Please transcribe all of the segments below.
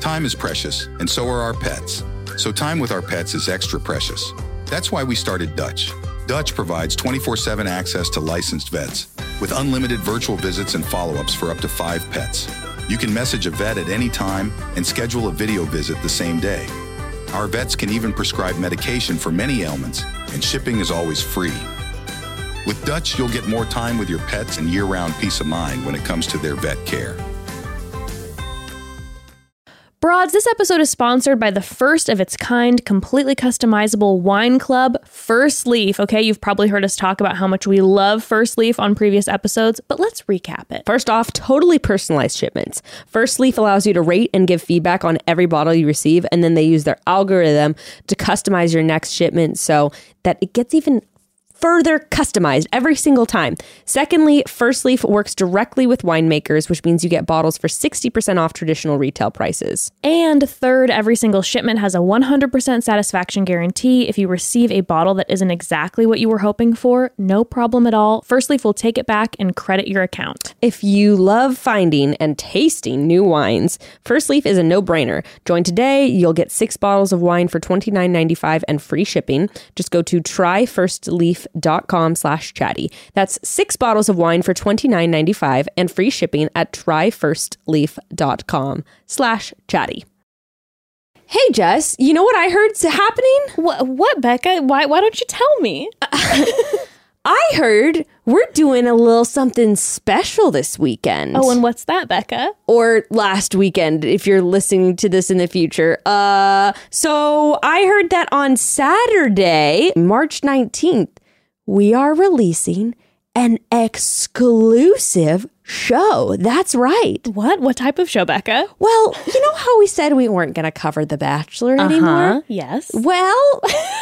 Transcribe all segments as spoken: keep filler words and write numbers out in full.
Time is precious, and so are our pets. So time with our pets is extra precious. That's why we started Dutch. Dutch provides twenty-four seven access to licensed vets, with unlimited virtual visits and follow-ups for up to five pets. You can message a vet at any time and schedule a video visit the same day. Our vets can even prescribe medication for many ailments, and shipping is always free. With Dutch, you'll get more time with your pets and year-round peace of mind when it comes to their vet care. Broads, this episode is sponsored by the first of its kind, completely customizable wine club, First Leaf. Okay, you've probably heard us talk about how much we love First Leaf on previous episodes, but let's recap it. First off, totally personalized shipments. First Leaf allows you to rate and give feedback on every bottle you receive, and then they use their algorithm to customize your next shipment so that it gets even further customized every single time. Secondly, First Leaf works directly with winemakers, which means you get bottles for sixty percent off traditional retail prices. And third, every single shipment has a one hundred percent satisfaction guarantee. If you receive a bottle that isn't exactly what you were hoping for, no problem at all. First Leaf will take it back and credit your account. If you love finding and tasting new wines, First Leaf is a no-brainer. Join today. You'll get six bottles of wine for twenty-nine ninety-five and free shipping. Just go to try first leaf dot com slash chatty. That's six bottles of wine for twenty-nine ninety-five and free shipping at try first leaf dot com slash chatty. Hey, Jess, you know what I heard's happening? What, what Becca? Why, why don't you tell me? I heard we're doing a little something special this weekend. Oh, and what's that, Becca? Or last weekend, if you're listening to this in the future. Uh, so I heard that on Saturday, March nineteenth, we are releasing an exclusive show. That's right. What? What type of show, Becca? Well, you know how we said we weren't going to cover The Bachelor uh-huh. anymore? Yes. Well,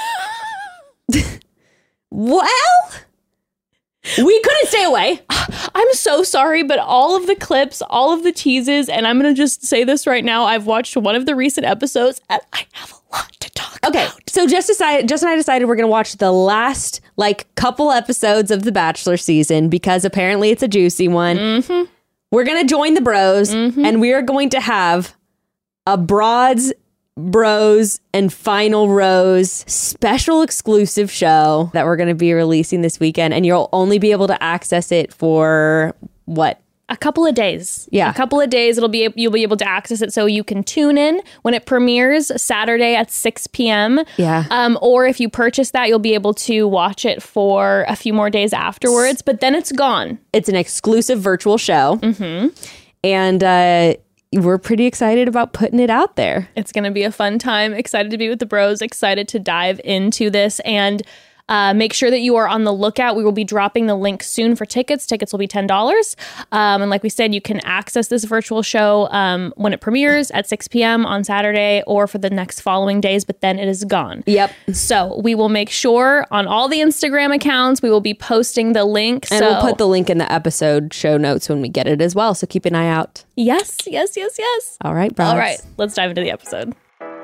well, we couldn't stay away. I'm so sorry, but all of the clips, all of the teases, and I'm going to just say this right now, I've watched one of the recent episodes, and I have a lot to talk okay, about. Okay, so Jess decided, Jess and I decided we're going to watch the last, like, couple episodes of The Bachelor season, because apparently it's a juicy one. Mm-hmm. We're going to join the bros, mm-hmm. and we are going to have a Broads, Bros, and Final Rose special exclusive show that we're going to be releasing this weekend, and you'll only be able to access it for what? A couple of days. Yeah. A couple of days. It'll be you'll be able to access it, so you can tune in when it premieres Saturday at six p.m. Yeah. Um, or if you purchase that, you'll be able to watch it for a few more days afterwards, but then it's gone. It's an exclusive virtual show. Mm-hmm. And uh we're pretty excited about putting it out there. It's going to be a fun time. Excited to be with the bros. Excited to dive into this. And uh, make sure that you are on the lookout. We will be dropping the link soon for tickets. Tickets will be ten dollars. Um, and like we said, you can access this virtual show um, when it premieres at six p.m. on Saturday or for the next following days, but then it is gone. Yep. So we will make sure on all the Instagram accounts, we will be posting the link. And so we'll put the link in the episode show notes when we get it as well. So keep an eye out. Yes, yes, yes, yes. All right, broads. All right, let's dive into the episode.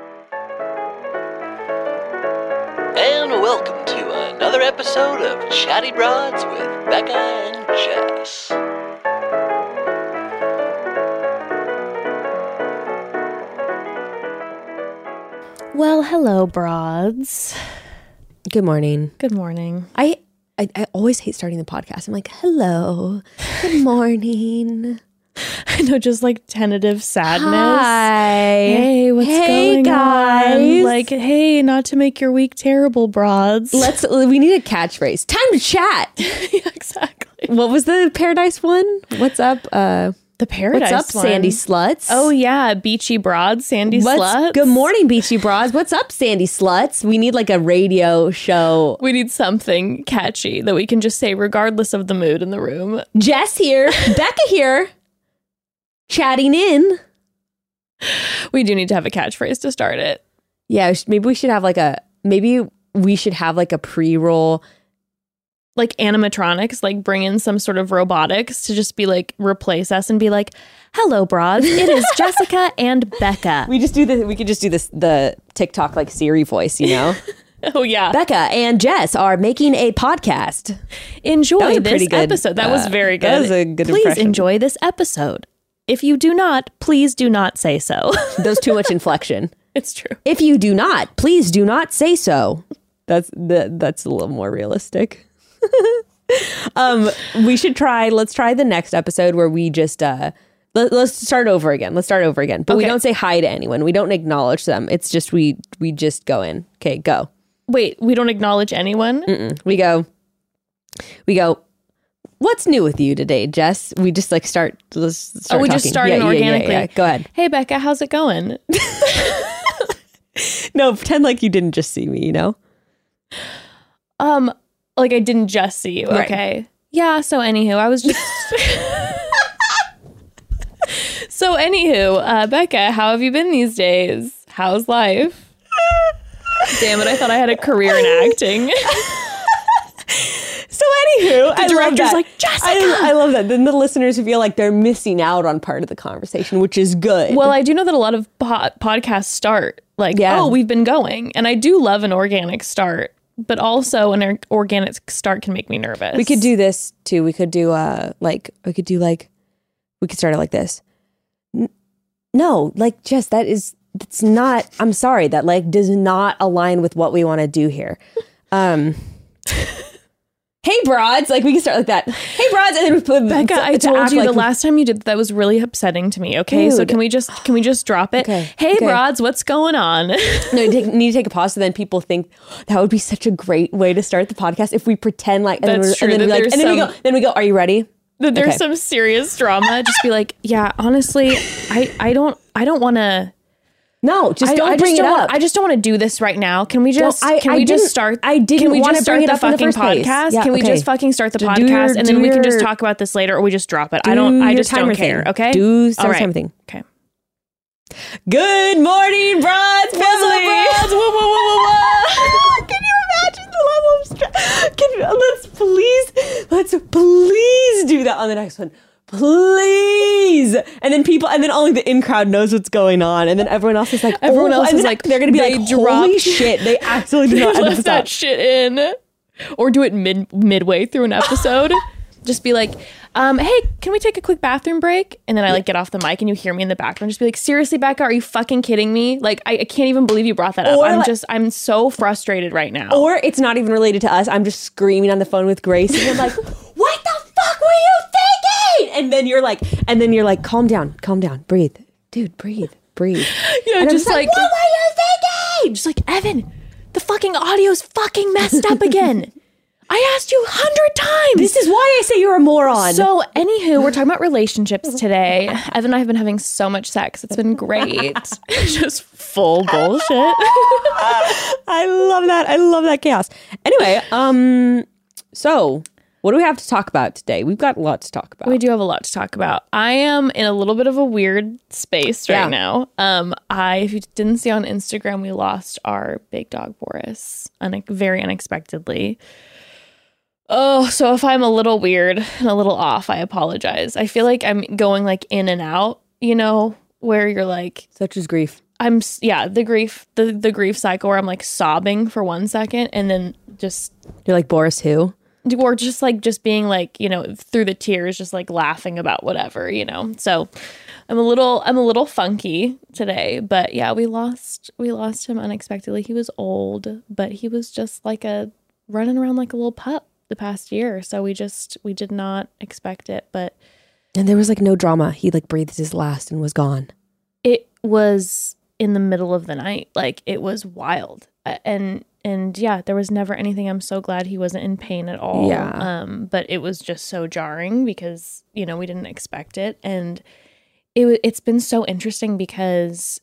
And welcome to another episode of Chatty Broads with Becca and Jess. Well, hello, broads. Good morning. Good morning. I, I I always hate starting the podcast. I'm like, hello, good morning. I know, just like tentative sadness. Hi. Hey, what's hey, going guys. on? Like, hey, not to make your week terrible, broads. Let's. We need a catchphrase. Time to chat. Yeah, exactly. What was the Paradise one? What's up? Uh, the Paradise What's up, one. Sandy Sluts? Oh, yeah. Beachy broads, Sandy What's, Sluts. Good morning, Beachy Broads. What's up, Sandy Sluts? We need like a radio show. We need something catchy that we can just say regardless of the mood in the room. Jess here. Becca here. Chatting in. We do need to have a catchphrase to start it. Yeah, maybe we should have like a, maybe we should have like a pre-roll. Like animatronics, like bring in some sort of robotics to just be like, replace us and be like, hello, broads. It is Jessica and Becca. We just do the, we could just do this, the TikTok like Siri voice, you know? Oh, yeah. Becca and Jess are making a podcast. Enjoy this good, episode. That uh, was very good. That was a good Please impression. enjoy this episode. If you do not, please do not say so. There's too much inflection. It's true. If you do not, please do not say so. That's the, that's a little more realistic. um, we should try, let's try the next episode where we just, uh, let, let's start over again. Let's start over again. But Okay. we don't say hi to anyone. We don't acknowledge them. It's just, we, we just go in. Okay, go. Wait, we don't acknowledge anyone? Mm-mm. We go, we go, what's new with you today, Jess? We just like start, let's start Oh, we talking. just started Yeah, yeah, yeah, organically. yeah. Go ahead. Hey, Becca, how's it going? No, pretend like you didn't just see me, you know? Um, like I didn't just see you. Right. Okay. Yeah. So anywho, I was just. so anywho, uh, Becca, how have you been these days? How's life? Damn it! I thought I had a career in acting. So anywho, The I love director's that. like, Jessica! I, I love that. Then the listeners feel like they're missing out on part of the conversation, which is good. Well, I do know that a lot of po- podcasts start like, Yeah. oh, we've been going, and I do love an organic start, but also an or- organic start can make me nervous. we could do this too. We could do uh like we could do like we could start it like this. N- no, like Jess, that is that's not. I'm sorry, that like does not align with what we want to do here. Um. Hey broads, like we can start like that. Hey broads, and then we put Becca, to- I to told act you like the we- last time you did that, that was really upsetting to me. Okay, so Dude. can we just can we just drop it? Okay, Hey, okay. broads, what's going on? No, you take, need to take a pause so then people think that would be such a great way to start the podcast if we pretend like and That's then, we're- true, and then, that we like, there's and then we some- go then we go, are you ready? That there's Okay. some serious drama. Just be like, yeah, honestly, I I don't I don't want to. No, just I, don't I bring just it don't, up. I just don't want to do this right now. Can we just Well, I- can I we just didn't- start? I didn't can we wanna just bring start it the up in the fucking first place. podcast? Yeah, can we okay. just fucking start the Do podcast your- and do then we can just your- talk about this later, or we just drop it? Do I don't. I your just don't timer care. thing. Okay. Do start All right. timer thing. Okay. Good morning, broads family. broads? Whoa, whoa, whoa, whoa, whoa. Can you imagine the level of stress? Can you, let's please, let's please do that on the next one. Please. And then people, and then only the in crowd knows what's going on. And then everyone else is like, Everyone oh, else and is then like, they're going to be they like, holy dropped- shit. They actually did not Left edit this that out. shit in, or do it mid midway through an episode. Just be like, um, hey, can we take a quick bathroom break? And then I like get off the mic and you hear me in the background. Just be like, seriously, Becca, are you fucking kidding me? Like, I, I can't even believe you brought that up. Or I'm like- just, I'm so frustrated right now. Or it's not even related to us. I'm just screaming on the phone with Grace. And I'm like, what the fuck were you thinking? And then you're like, and then you're like, calm down, calm down, breathe. Dude, breathe, breathe. you know, And I'm just like, what were you thinking? just like, Evan, the fucking audio's fucking messed up again. I asked you a hundred times. This is why I say you're a moron. So, anywho, we're talking about relationships today. Evan and I have been having so much sex. It's been great. Just full bullshit. I love that. I love that chaos. Anyway, um, so what do we have to talk about today? We've got a lot to talk about. We do have a lot to talk about. I am in a little bit of a weird space right Yeah. now. Um, I, if you didn't see on Instagram, we lost our big dog Boris, une- very unexpectededly. Oh, so if I'm a little weird and a little off, I apologize. I feel like I'm going like in and out, you know, where you're like, Such as grief. I'm s- yeah, the grief, the the grief cycle where I'm like sobbing for one second and then just You're like Boris who? or just like just being like, you know, through the tears, just like laughing about whatever, you know. So I'm a little I'm a little funky today, but yeah, we lost we lost him unexpectedly. He was old, but he was just like a running around like a little pup the past year. So we just we did not expect it, but And there was like no drama. He like breathed his last and was gone. it was in the middle of the night. Like it was wild. Uh, And and yeah, there was never anything. I'm so glad he wasn't in pain at all. Yeah. Um, but it was just so jarring because, you know, we didn't expect it. And it wa- it's been so interesting because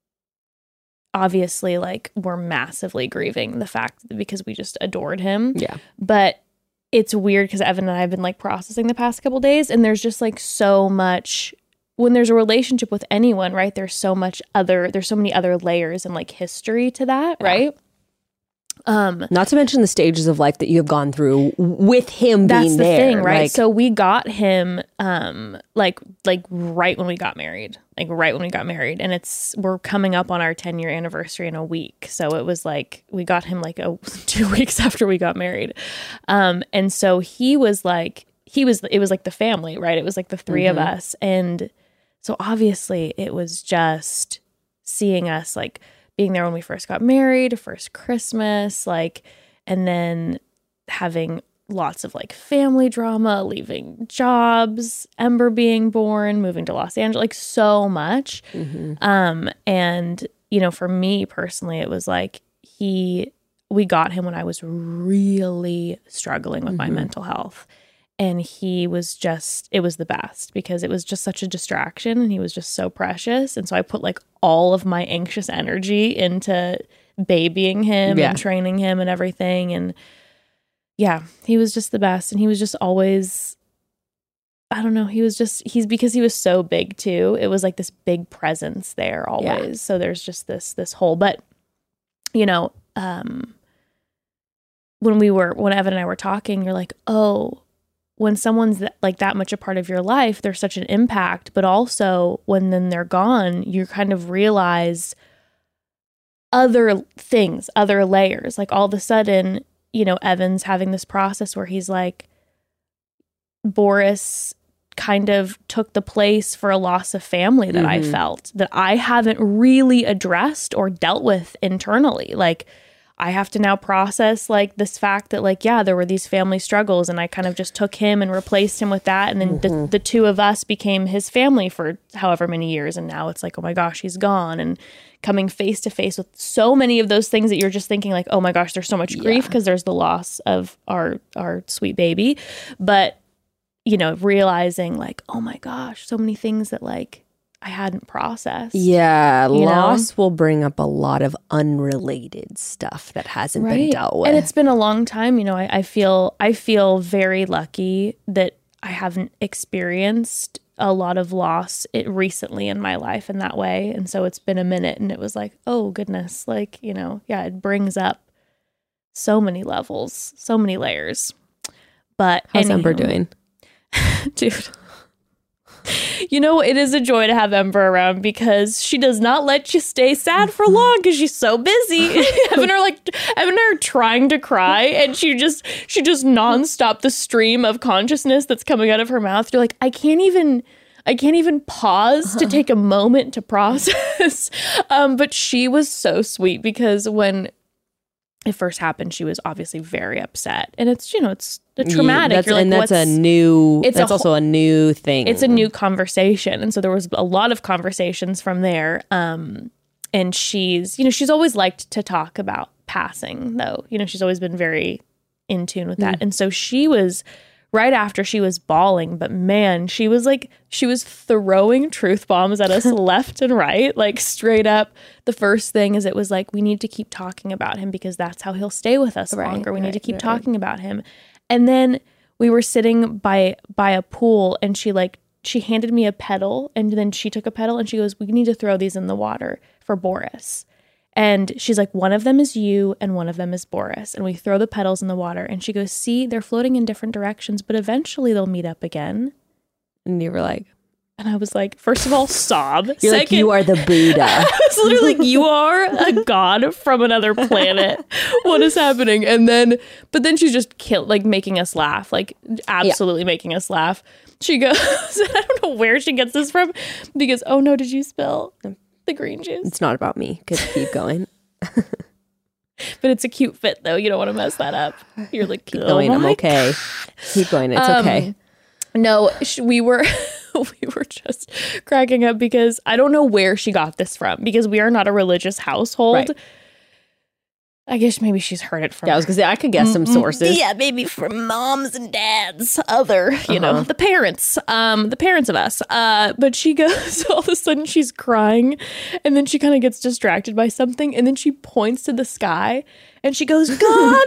obviously like we're massively grieving the fact that because we just adored him. Yeah. But it's weird because Evan and I have been like processing the past couple days, and there's just like so much when there's a relationship with anyone, right? There's so much other, there's so many other layers and like history to that, Yeah. right? Um, Not to mention the stages of life that you have gone through with him that's being the there. thing, right? Like, So we got him, um, like like right when we got married, like right when we got married, and it's we're coming up on our ten year anniversary in a week. So it was like we got him like a two weeks after we got married, um, and so he was like he was it was like the family, right? It was like the three Mm-hmm. of us, and So obviously it was just seeing us like being there when we first got married, first Christmas, like, and then having lots of like family drama, leaving jobs, Ember being born, moving to Los Angeles, like so much. Mm-hmm. Um, and, you know, for me personally, it was like he, we got him when I was really struggling with mm-hmm. my mental health. And he was just, it was the best because it was just such a distraction and he was just so precious. And so I put like all of my anxious energy into babying him yeah. and training him and everything. And yeah, he was just the best. And he was just always, I don't know, he was just, he's because he was so big too. It was like this big presence there always. Yeah. So there's just this, this whole, but you know, um, when we were, when Evan and I were talking, you're like, oh, when someone's that, like that much a part of your life, there's such an impact, but also when then they're gone, you kind of realize other things, other layers. Like all of a sudden, you know, Evan's having this process where he's like, Boris kind of took the place for a loss of family that mm-hmm. I felt that I haven't really addressed or dealt with internally. Like I have to now process like this fact that like, yeah, there were these family struggles and I kind of just took him and replaced him with that. And then mm-hmm. the, the two of us became his family for however many years. And now it's like, oh my gosh, he's gone. And coming face to face with so many of those things that you're just thinking like, oh my gosh, there's so much grief because yeah. there's the loss of our, our sweet baby. But, you know, realizing like, oh my gosh, so many things that like, I hadn't processed. Yeah, loss know? will bring up a lot of unrelated stuff that hasn't right. been dealt with. And it's been a long time. You know, I, I feel I feel very lucky that I haven't experienced a lot of loss it recently in my life in that way. And so it's been a minute and it was like, oh goodness, like, you know, yeah, it brings up so many levels, so many layers. But how's anywho, Ember doing? Dude. You know, it is a joy to have Ember around because she does not let you stay sad for long because she's so busy. Evan and I are like, Evan and I are trying to cry, and she just, she just nonstop the stream of consciousness that's coming out of her mouth. You're like, I can't even, I can't even pause to take a moment to process. um, but she was so sweet because when it first happened, she was obviously very upset, and it's, you know, it's a traumatic. Yeah, that's, You're like, and that's a new. It's that's a also a new thing. It's a new conversation, and so there was a lot of conversations from there. Um, and she's, you know, she's always liked to talk about passing, though. You know, she's always been very in tune with that, mm. and so she was. Right after she was bawling, but man, she was like, she was throwing truth bombs at us left and right, like straight up. The first thing is it was like, we need to keep talking about him because that's how he'll stay with us right, longer. We right, need to keep right. talking about him. And then we were sitting by by a pool and she like, she handed me a pedal and then she took a pedal and she goes, we need to throw these in the water for Boris. And she's like, one of them is you and one of them is Boris. And we throw the petals in the water. And she goes, see, they're floating in different directions, but eventually they'll meet up again. And you were like, and I was like, first of all, sob. You're Second, like, you are the Buddha. I was literally like, you are a god from another planet. What is happening? And then, but then she's just kill, like making us laugh, like absolutely yeah. making us laugh. She goes, I don't know where she gets this from because, oh no, did you spill the green juice? It's not about me. Could keep going. But it's a cute fit though. You don't want to mess that up. You're like, keep oh going. I'm my okay. God. Keep going. It's um, okay. No, we were we were just cracking up because I don't know where she got this from because we are not a religious household. Right. I guess maybe she's heard it from. Yeah, I was gonna say I could guess some sources. Yeah, maybe from moms and dads, other, you uh-huh. know, the parents, um, the parents of us. Uh, but she goes, all of a sudden she's crying, and then she kind of gets distracted by something, and then she points to the sky, and she goes, God.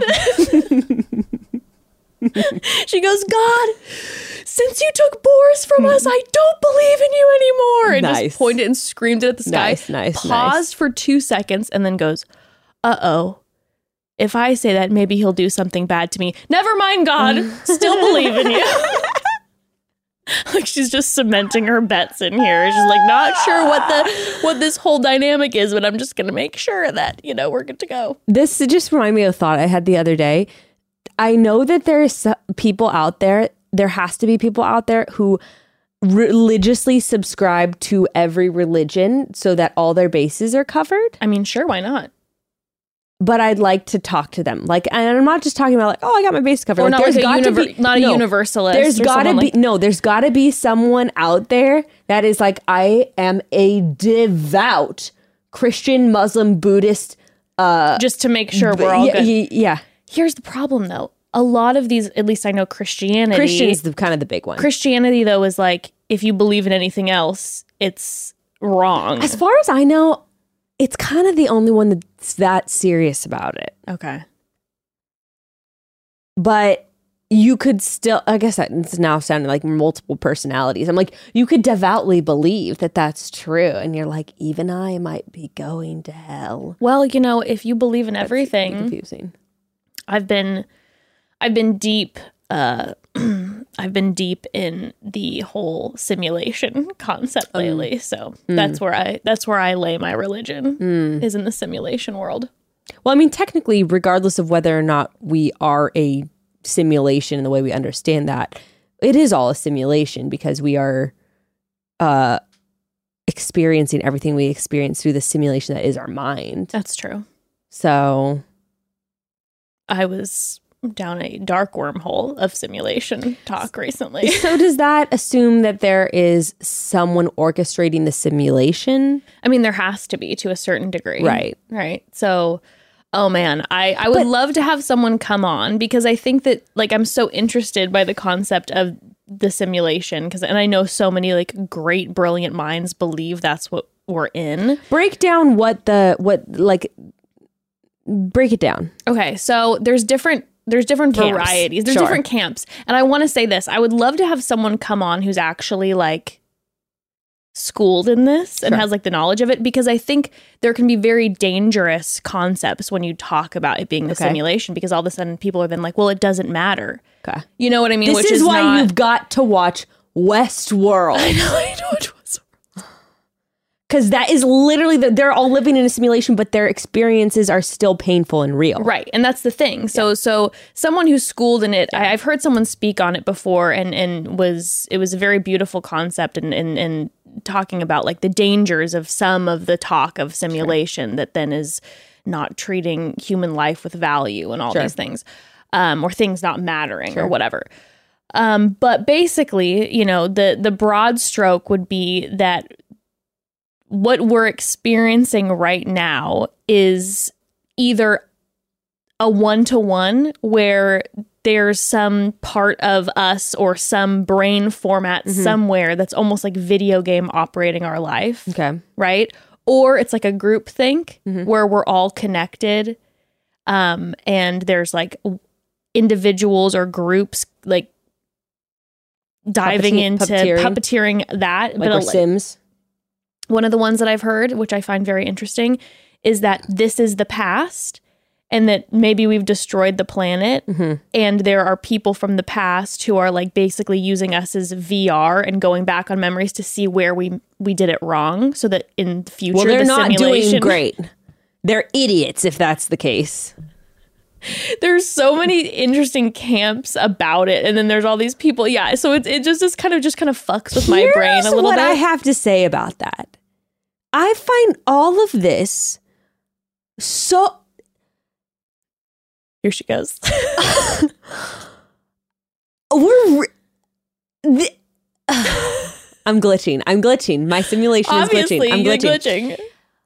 She goes, God, since you took Boris from us, I don't believe in you anymore. And nice. Just pointed and screamed it at the sky. Nice, nice, Paused nice. for two seconds, and then goes, uh-oh. If I say that, maybe he'll do something bad to me. Never mind, God. Still believe in you. Like she's just cementing her bets in here. She's like, not sure what the what this whole dynamic is, but I'm just going to make sure that, you know, we're good to go. This just reminded me of a thought I had the other day. I know that there's people out there, there has to be people out there who religiously subscribe to every religion so that all their bases are covered. I mean, sure, why not? But I'd like to talk to them. Like, and I'm not just talking about like, oh, I got my base covered. Or like, not there's like a got univer- to be, not a no, universalist. There's or got to someone be like- no. There's got to be someone out there that is like, I am a devout Christian, Muslim, Buddhist. Uh, just to make sure we're all yeah, good. yeah, yeah. Here's the problem, though. A lot of these, at least I know Christianity. Christian's the kind of the big one. Christianity, though, is like, if you believe in anything else, it's wrong. As far as I know, it's kind of the only one that's that serious about it. Okay. But you could still, I guess that's now sounding like multiple personalities. I'm like, you could devoutly believe that that's true. And you're like, even I might be going to hell. Well, you know, if you believe in That's everything, confusing. I've been, I've been deep, uh, I've been deep in the whole simulation concept lately. So that's where I, that's where I lay my religion is in the simulation world. Well, I mean, technically, regardless of whether or not we are a simulation in the way we understand that, it is all a simulation because we are uh, experiencing everything we experience through the simulation that is our mind. That's true. So I was down a dark wormhole of simulation talk recently. So does that assume that there is someone orchestrating the simulation? I mean, there has to be to a certain degree. Right. Right. So, oh man, I, I would But- love to have someone come on because I think that like I'm so interested by the concept of the simulation because and I know so many like great, brilliant minds believe that's what we're in. Break down what the, what, like, break it down. Okay. So there's different There's different Camps. varieties. There's Sure. different camps. And I want to say this. I would love to have someone come on who's actually like schooled in this and Sure. has like the knowledge of it because I think there can be very dangerous concepts when you talk about it being the Okay. simulation because all of a sudden people are then like, well, it doesn't matter. Okay. You know what I mean? This Which is, is why not- you've got to watch Westworld. I know, I know it was. Because that is literally, the, they're all living in a simulation, but their experiences are still painful and real. Right. And that's the thing. So so someone who's schooled in it, I, I've heard someone speak on it before and, and was it was a very beautiful concept and, and, and talking about like the dangers of some of the talk of simulation sure. that then is not treating human life with value and all Sure. these things. Um, or things not mattering Sure. or whatever. Um, but basically, you know, the the broad stroke would be that what we're experiencing right now is either a one-to-one where there's some part of us or some brain format Mm-hmm. somewhere that's almost like video game operating our life, Okay. right? Or it's like a group think Mm-hmm. where we're all connected um, and there's like individuals or groups like diving Puppete- into puppeteering. puppeteering that. Like but we're a- Sims. one of the ones that I've heard, which I find very interesting, is that this is the past and that maybe we've destroyed the planet Mm-hmm. and there are people from the past who are like basically using us as V R and going back on memories to see where we we did it wrong so that in the future Well, they're the not simulation doing great. They're idiots if that's the case. There's so many interesting camps about it and then there's all these people yeah so it, it just is kind of just kind of fucks with my Here's brain a little what bit. I have to say about that. I find all of this so... Here she goes. We're... Re- the- I'm glitching. I'm glitching. My simulation is Obviously, glitching. I'm you're glitching. glitching.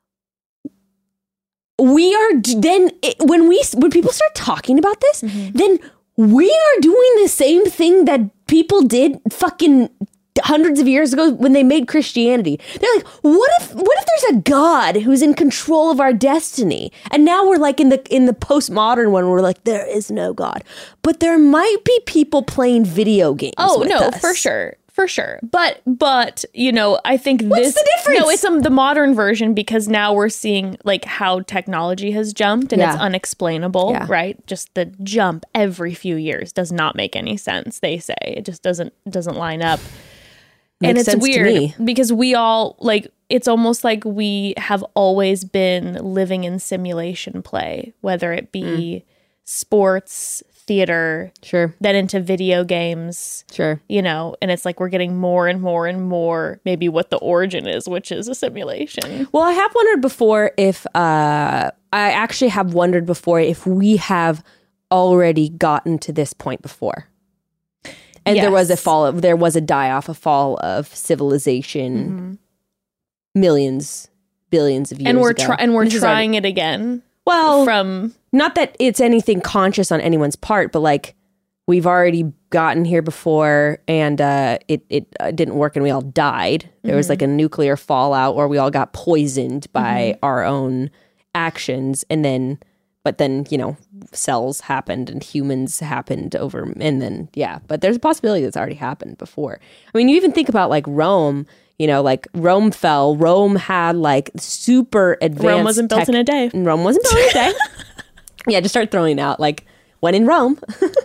We are d- then it, when we when people start talking about this, Mm-hmm. then we are doing the same thing that people did fucking hundreds of years ago when they made Christianity. They're like, what if what if there's a God who's in control of our destiny? And now we're like in the in the postmodern one, we're like, there is no God, but there might be people playing video games. Oh with no, us. for sure, for sure. But but you know, I think What's this. the difference? No, it's um, the modern version because now we're seeing like how technology has jumped and it's Yeah. unexplainable, Yeah. right? Just the jump every few years does not make any sense. They say it just doesn't doesn't line up. And Makes it's sense to weird me. because we all like it's almost like we have always been living in simulation play, whether it be Mm. sports, theater, Sure. then into video games, Sure. you know, and it's like we're getting more and more and more maybe what the origin is, which is a simulation. Well, I have wondered before if uh, I actually have wondered before if we have already gotten to this point before. And Yes. there was a fall of, there was a die off, a fall of civilization Mm-hmm. millions, billions of years And we're ago. try- and we're This is trying already- it again well, from not that it's anything conscious on anyone's part, but like we've already gotten here before and uh, it, it uh, didn't work and we all died. There was like a nuclear fallout or we all got poisoned by our own actions. And then, but then, you know, cells happened and humans happened over. And then, yeah, but there's a possibility that's already happened before. I mean, you even think about like Rome, you know, like Rome fell. Rome had like super advanced. Rome wasn't built tech- in a day. Rome wasn't built in a day. Yeah, just start throwing out like when in Rome.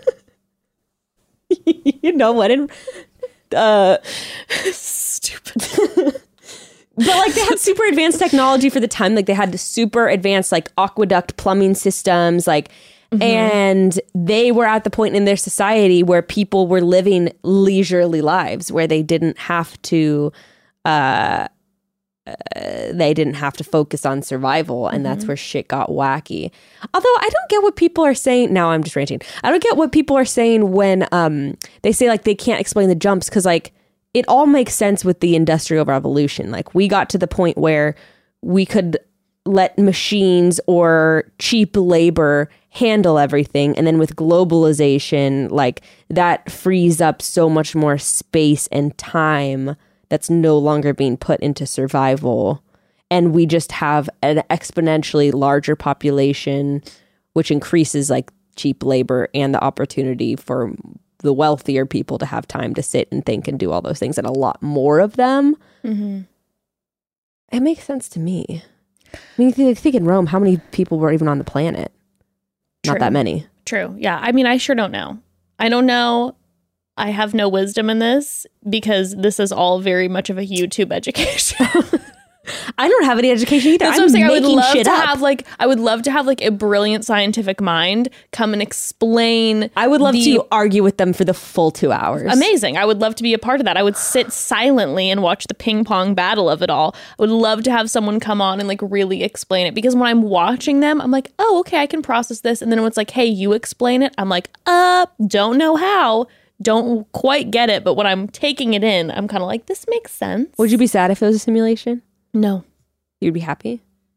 You know, when in uh Stupid. but like they had super advanced technology for the time. Like they had super advanced like aqueduct plumbing systems, like and they were at the point in their society where people were living leisurely lives where they didn't have to uh, uh they didn't have to focus on survival, and that's where shit got wacky. Although I don't get what people are saying. Now I'm just ranting. I don't get what people are saying when um they say like they can't explain the jumps, because like it all makes sense with the Industrial Revolution. Like we got to the point where we could let machines or cheap labor handle everything, and then with globalization, like that frees up so much more space and time that's no longer being put into survival. And we just have an exponentially larger population, which increases like cheap labor and the opportunity for the wealthier people to have time to sit and think and do all those things, and a lot more of them. Mm-hmm. It makes sense to me. I mean, you think, think in Rome, how many people were even on the planet? Not True. that many. True. Yeah. I mean, I sure don't know. I don't know. I have no wisdom in this because this is all very much of a YouTube education. I don't have any education either. That's I'm what I'm saying. I would making love shit to up. have like I would love to have like a brilliant scientific mind come and explain. I would love the- to argue with them for the full two hours. Amazing. I would love to be a part of that. I would sit silently and watch the ping pong battle of it all. I would love to have someone come on and like really explain it, because when I'm watching them, I'm like, oh, okay, I can process this. And then when it's like, hey, you explain it, I'm like, uh, don't know how. Don't quite get it. But when I'm taking it in, I'm kind of like, this makes sense. Would you be sad if it was a simulation? No. You'd be happy?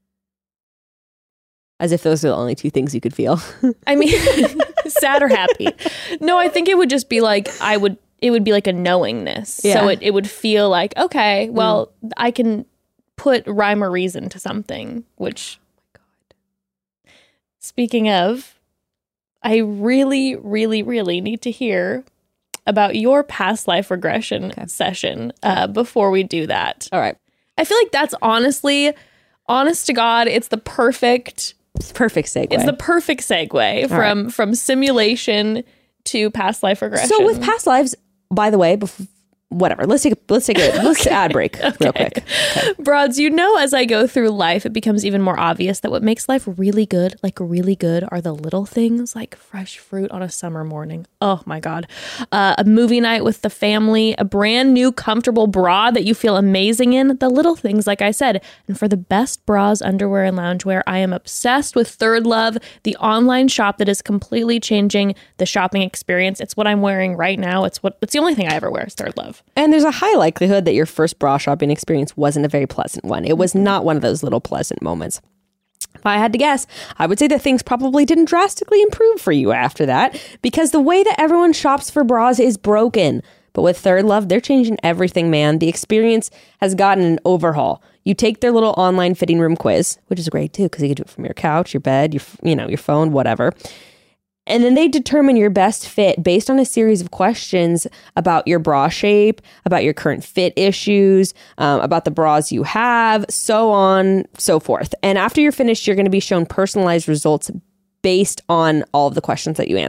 As if those are the only two things you could feel. I mean, sad or happy. No, I think it would just be like, I would, it would be like a knowingness. Yeah. So it, it would feel like, okay, well, mm. I can put rhyme or reason to something, which, oh my God. Speaking of, I really, really, really need to hear about your past life regression okay. session uh, before we do that. All right. I feel like that's honestly, honest to God, it's the perfect... It's perfect segue. It's the perfect segue All from right. from simulation to past life regression. So with past lives, by the way, before, whatever. Let's take a let's take a okay. let's ad break okay. real quick. Okay. Broads, you know, as I go through life, it becomes even more obvious that what makes life really good, like really good, are the little things like fresh fruit on a summer morning. Oh my God. Uh, a movie night with the family, a brand new comfortable bra that you feel amazing in, the little things, like I said. And for the best bras, underwear, and loungewear, I am obsessed with Third Love, the online shop that is completely changing the shopping experience. It's what I'm wearing right now. It's what it's the only thing I ever wear is Third Love. And there's a high likelihood that your first bra shopping experience wasn't a very pleasant one. It was not one of those little pleasant moments. If I had to guess, I would say that things probably didn't drastically improve for you after that, because the way that everyone shops for bras is broken. But with Third Love, they're changing everything, man. The experience has gotten an overhaul. You take their little online fitting room quiz, which is great too, because you can do it from your couch, your bed, your you know, your phone, whatever. And then they determine your best fit based on a series of questions about your bra shape, about your current fit issues, um, about the bras you have, so on, so forth. And after you're finished, you're going to be shown personalized results based on all of the questions that you answered.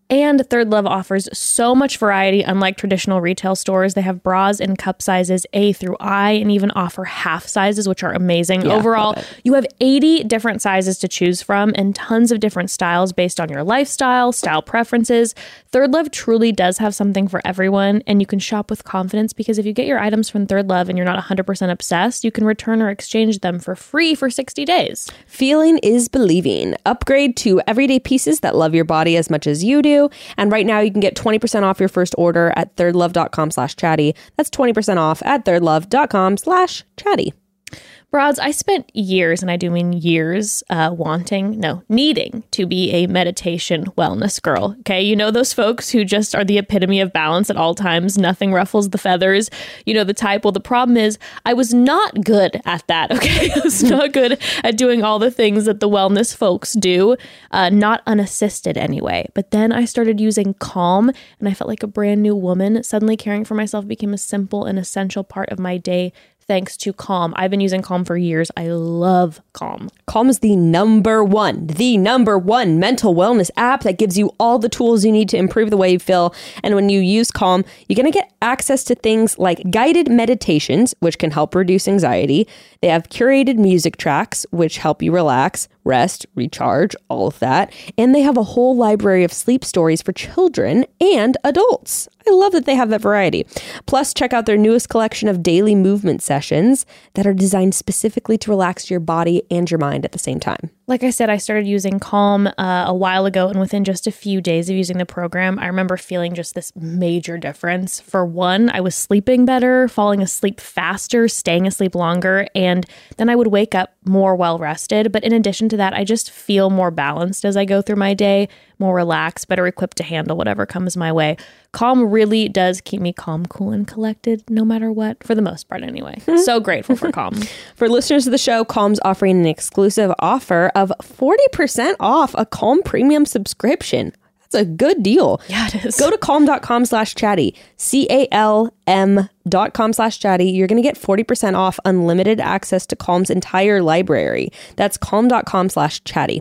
And Third Love offers so much variety. Unlike traditional retail stores, they have bras in cup sizes A through I and even offer half sizes, which are amazing. Yeah, Overall, love it. you have eighty different sizes to choose from and tons of different styles based on your lifestyle, style preferences. Third Love truly does have something for everyone, and you can shop with confidence because if you get your items from Third Love and you're not one hundred percent obsessed, you can return or exchange them for free for sixty days. Feeling is believing. Upgrade to everyday pieces that love your body as much as you do. And right now you can get twenty percent off your first order at thirdlove.com slash chatty. That's twenty percent off at thirdlove.com slash chatty. Broads, I spent years, and I do mean years, uh, wanting, no, needing to be a meditation wellness girl. Okay. You know, those folks who just are the epitome of balance at all times. Nothing ruffles the feathers. You know, the type. Well, the problem is I was not good at that. Okay. I was not good at doing all the things that the wellness folks do, uh, not unassisted anyway. But then I started using Calm and I felt like a brand new woman. Suddenly caring for myself became a simple and essential part of my day. Thanks to Calm. I've been using Calm for years. I love Calm. Calm is the number one, the number one mental wellness app that gives you all the tools you need to improve the way you feel. And when you use Calm, you're going to get access to things like guided meditations, which can help reduce anxiety. They have curated music tracks, which help you relax, rest, recharge, all of that. And they have a whole library of sleep stories for children and adults. I love that they have that variety. Plus, check out their newest collection of daily movement sessions that are designed specifically to relax your body and your mind at the same time. Like I said, I started using Calm uh, a while ago, and within just a few days of using the program, I remember feeling just this major difference. For one, I was sleeping better, falling asleep faster, staying asleep longer, and then I would wake up more well-rested. But in addition to that, I just feel more balanced as I go through my day, more relaxed, better equipped to handle whatever comes my way. Calm really does keep me calm, cool, and collected, no matter what, for the most part anyway. So grateful for Calm. For listeners of the show, Calm's offering an exclusive offer of forty percent off a Calm premium subscription. That's a good deal. Yeah, it is. Go to calm.com slash chatty, C A L M dot com slash chatty. You're going to get forty percent off unlimited access to Calm's entire library. That's calm.com slash chatty.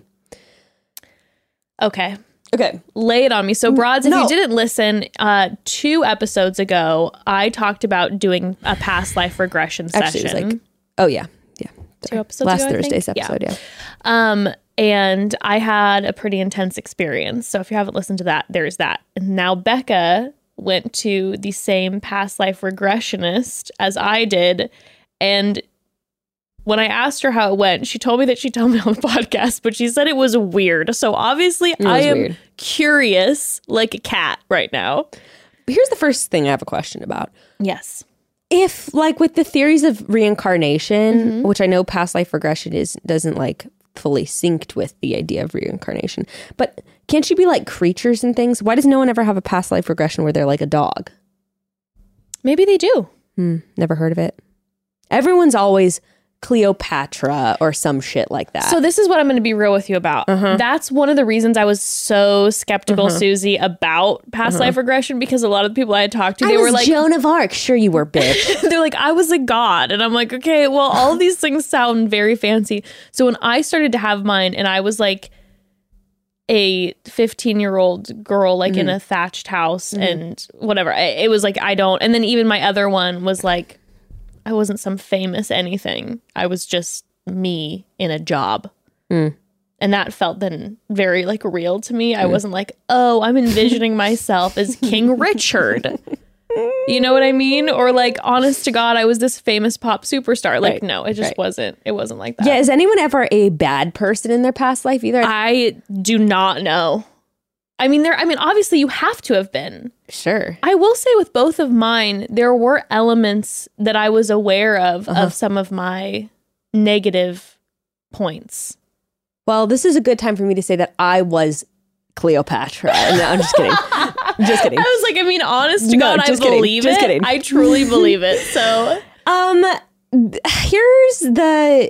Okay. Okay. Lay it on me. So, Broads, if No. you didn't listen, uh, two episodes ago, I talked about doing a past life regression Actually, session. it was like, oh, yeah. Yeah. Two episodes Last ago, I think? Thursday's episode, yeah. Um, and I had a pretty intense experience. So if you haven't listened to that, there's that. And now Becca went to the same past life regressionist as I did. And when I asked her how it went, she told me that she told me on the podcast, but she said it was weird. So obviously I am weird. curious like a cat right now. Here's the first thing I have a question about. Yes. If, like, with the theories of reincarnation, which I know past life regression is doesn't like fully synced with the idea of reincarnation, but can't you be like creatures and things? Why does no one ever have a past life regression where they're like a dog? Maybe they do. Hmm, never heard of it. Everyone's always Cleopatra or some shit like that. So this is what I'm going to be real with you about. Uh-huh. That's one of the reasons I was so skeptical, Uh-huh. Susie, about past Uh-huh. life regression, because a lot of the people I had talked to, I they was were like, Joan of Arc. Sure you were, bitch. they're like, I was a god. And I'm like, okay, well, all of these things sound very fancy. So when I started to have mine and I was like a fifteen year old girl, like in a thatched house and whatever, I, it was like, I don't. And then even my other one was like, I wasn't some famous anything. I was just me in a job. Mm. And that felt then very like real to me. I wasn't like, oh, I'm envisioning myself as King Richard. You know what I mean? Or like, honest to God, I was this famous pop superstar. Like, Right. no, it just Right. wasn't. It wasn't like that. Yeah, is anyone ever a bad person in their past life either? I do not know. I mean, there. I mean, obviously, you have to have been. Sure. I will say with both of mine, there were elements that I was aware of, Uh-huh. of some of my negative points. Well, this is a good time for me to say that I was Cleopatra. No, I'm just kidding. Just kidding. I was like, I mean, honest to No, God, I just kidding. believe Just it. kidding. I truly believe it. So, Um, here's the.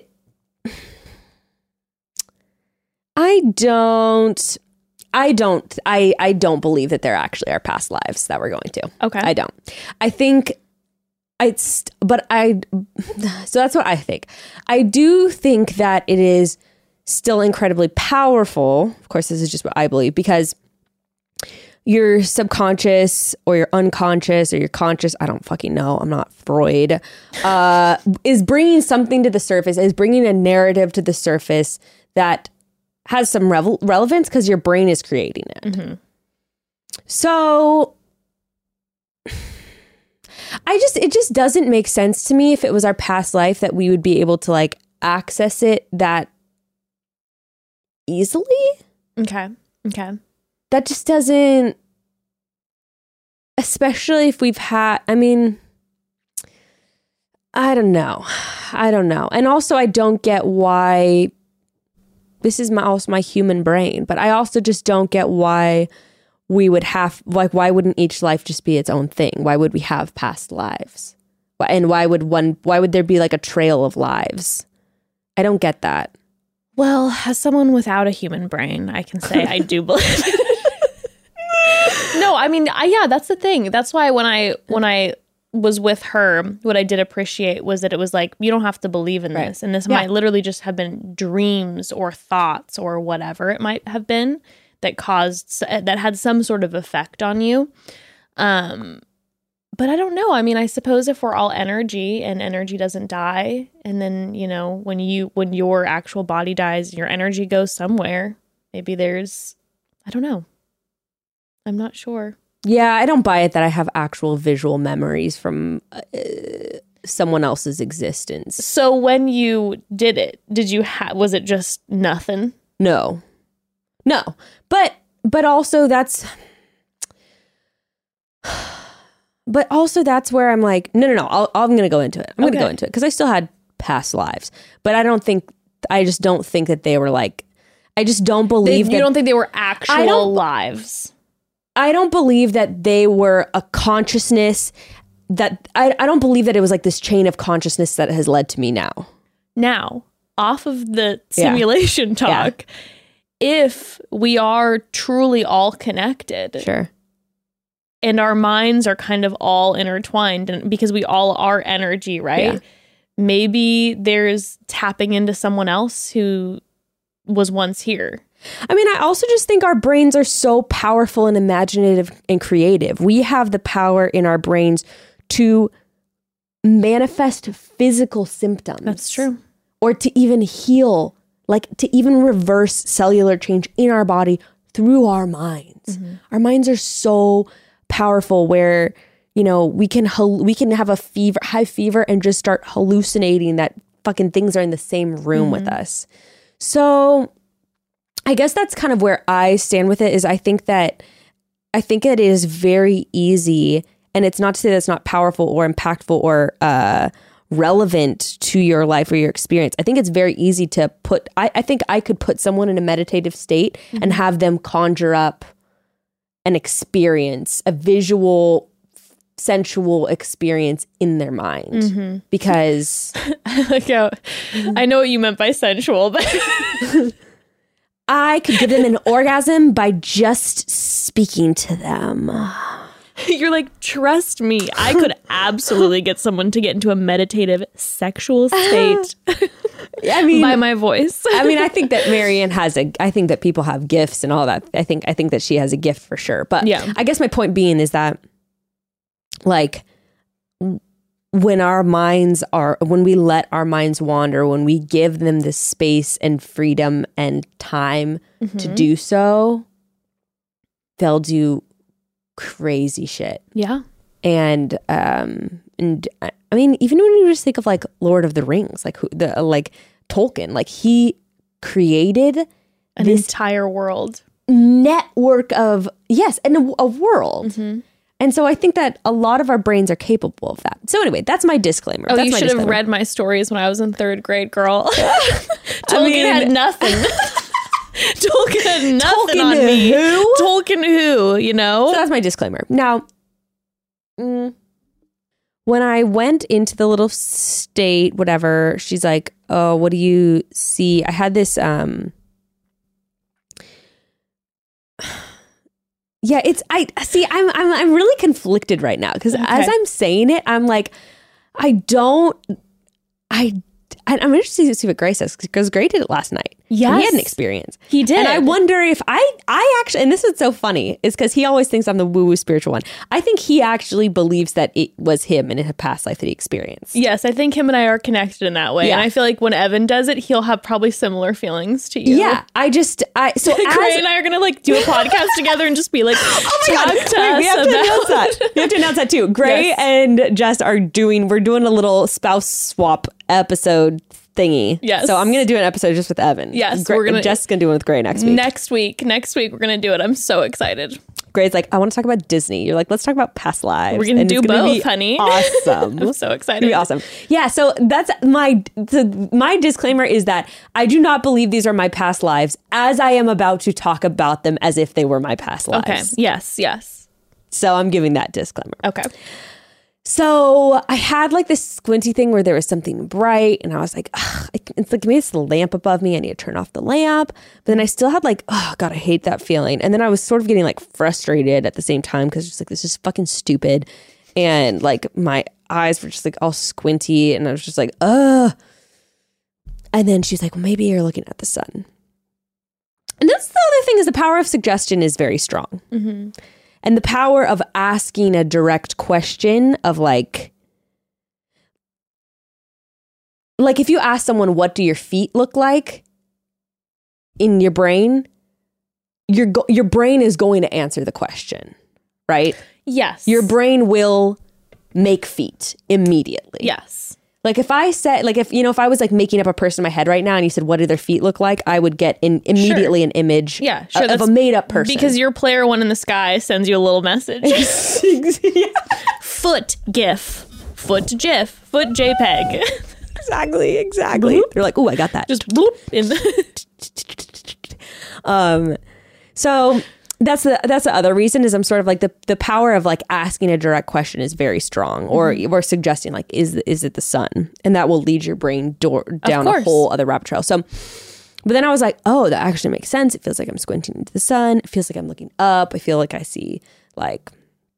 I don't. I don't. I. I don't believe that there actually are past lives that we're going to. okay. I don't. I think. It's. But I. So that's what I think. I do think that it is still incredibly powerful. Of course, this is just what I believe, because your subconscious or your unconscious or your conscious, I don't fucking know, I'm not Freud, uh, is bringing something to the surface, is bringing a narrative to the surface that has some revel- relevance because your brain is creating it. Mm-hmm. So I just, it just doesn't make sense to me if it was our past life that we would be able to like access it that easily. Okay. Okay. That just doesn't, especially if we've had, I mean, I don't know. I don't know. And also I don't get why, this is my also my human brain, but I also just don't get why we would have, like, why wouldn't each life just be its own thing? Why would we have past lives? And why would one, why would there be like a trail of lives? I don't get that. Well, as someone without a human brain, I can say I do believe it. No, I mean, I, yeah, that's the thing. That's why when I when I was with her, what I did appreciate was that it was like, you don't have to believe in Right. this. And this Yeah. might literally just have been dreams or thoughts or whatever it might have been that caused, that had some sort of effect on you. Um, but I don't know. I mean, I suppose if we're all energy and energy doesn't die, and then, you know, when you, when your actual body dies, your energy goes somewhere. Maybe there's, I don't know. I'm not sure. Yeah, I don't buy it that I have actual visual memories from uh, someone else's existence. So when you did it, did you have, was it just nothing? No. No. But but also that's but also that's where I'm like, no, no, no, I'll, I'm going to go into it. I'm going to Okay. go into it because I still had past lives. But I don't think, I just don't think that they were like, I just don't They, believe you that. don't think they were I actual don't- lives? I don't believe that they were a consciousness that, I, I don't believe that it was like this chain of consciousness that has led to me now. Now, off of the Yeah. simulation talk, if we are truly all connected Sure. and our minds are kind of all intertwined, and because we all are energy, right? Yeah. Maybe there's tapping into someone else who was once here. I mean, I also just think our brains are so powerful and imaginative and creative. We have the power in our brains to manifest physical symptoms. That's true. Or to even heal, like to even reverse cellular change in our body through our minds. Mm-hmm. Our minds are so powerful where, you know, we can hal- we can have a fever, high fever and just start hallucinating that fucking things are in the same room Mm-hmm. with us. So I guess that's kind of where I stand with it, is I think that I think it is very easy, and it's not to say that's not powerful or impactful or uh, relevant to your life or your experience. I think it's very easy to put, I, I think I could put someone in a meditative state mm-hmm. and have them conjure up an experience, a visual, sensual experience in their mind. Mm-hmm. Because like how, I know what you meant by sensual, but I could give them an orgasm by just speaking to them. You're like, trust me, I could absolutely get someone to get into a meditative sexual state I mean, by my voice. I mean, I think that Marianne has a, I think that people have gifts and all that. I think, I think that she has a gift for sure. But yeah. I guess my point being is that, like, when our minds are, when we let our minds wander, when we give them the space and freedom and time mm-hmm. to do so, they'll do crazy shit. Yeah. And, um, and I mean, even when you just think of like Lord of the Rings, like who, the, like Tolkien, like he created an this entire world network of, yes, and a, a world. Mm-hmm. And so I think that a lot of our brains are capable of that. So anyway, that's my disclaimer. Oh, that's you my should disclaimer. have read my stories when I was in third grade, girl. Tolkien I mean, had nothing. Tolkien had nothing Tolkien on me. who? Tolkien who, you know? So that's my disclaimer. Now, mm, when I went into the little state, whatever, she's like, oh, what do you see? I had this, um, yeah, it's, I see, I'm, I'm, I'm really conflicted right now because Okay. as I'm saying it, I'm like, I don't, I, I, I'm interested to see what Gray says because Gray did it last night. Yes. And he had an experience. He did. And I wonder if I, I actually, and this is so funny, is because he always thinks I'm the woo-woo spiritual one. I think he actually believes that it was him in a past life that he experienced. Yes, I think him and I are connected in that way. Yeah. And I feel like when Evan does it, he'll have probably similar feelings to you. Yeah. I just, I, so Gray as, and I are going to like do a podcast together and just be like, oh my talk God. to Wait, us we have to about- announce that. We have to announce that too. Gray Yes. and Jess are doing, we're doing a little spouse swap episode thingy. Yes. So I'm going to do an episode just with Evan. Yes, Gray, we're gonna- Jess is going to do one with Gray next week. Next week, next week, we're going to do it. I'm so excited. Gray's like, I want to talk about Disney. You're like, let's talk about past lives. We're gonna And do it's gonna both, be honey. Awesome. I'm so It's excited. gonna be awesome. Yeah, so that's my the, my disclaimer is that I do not believe these are my past lives as I am about to talk about them as if they were my past lives. Okay. Yes, yes. So I'm giving that disclaimer. Okay. So I had like this squinty thing where there was something bright and I was like, ugh, it's like maybe it's the lamp above me. I need to turn off the lamp. But then I still had like, oh God, I hate that feeling. And then I was sort of getting like frustrated at the same time because just like, this is fucking stupid. And like my eyes were just like all squinty and I was just like, ugh. And then she's like, well, maybe you're looking at the sun. And that's the other thing is the power of suggestion is very strong. Mm-hmm. And the power of asking a direct question of like, like if you ask someone, what do your feet look like in your brain, your, go- your brain is going to answer the question, right? Yes. Your brain will make feet immediately. Yes. Like if I said, like if, you know, if I was like making up a person in my head right now and you said, what do their feet look like? I would get in immediately an image Yeah, sure, of, of a that's made up person. Because your player one in the sky sends you a little message. yeah. Foot GIF. Foot GIF. Foot JPEG. Exactly, exactly. They're like, oh, I got that. Just bloop in the Um, so that's the that's the other reason is I'm sort of like the the power of like asking a direct question is very strong, or Mm-hmm. or suggesting like is is it the sun, and that will lead your brain door, down a course. whole other rabbit trail. So, but then I was like, oh, that actually makes sense. It feels like I'm squinting into the sun. It feels like I'm looking up. I feel like I see like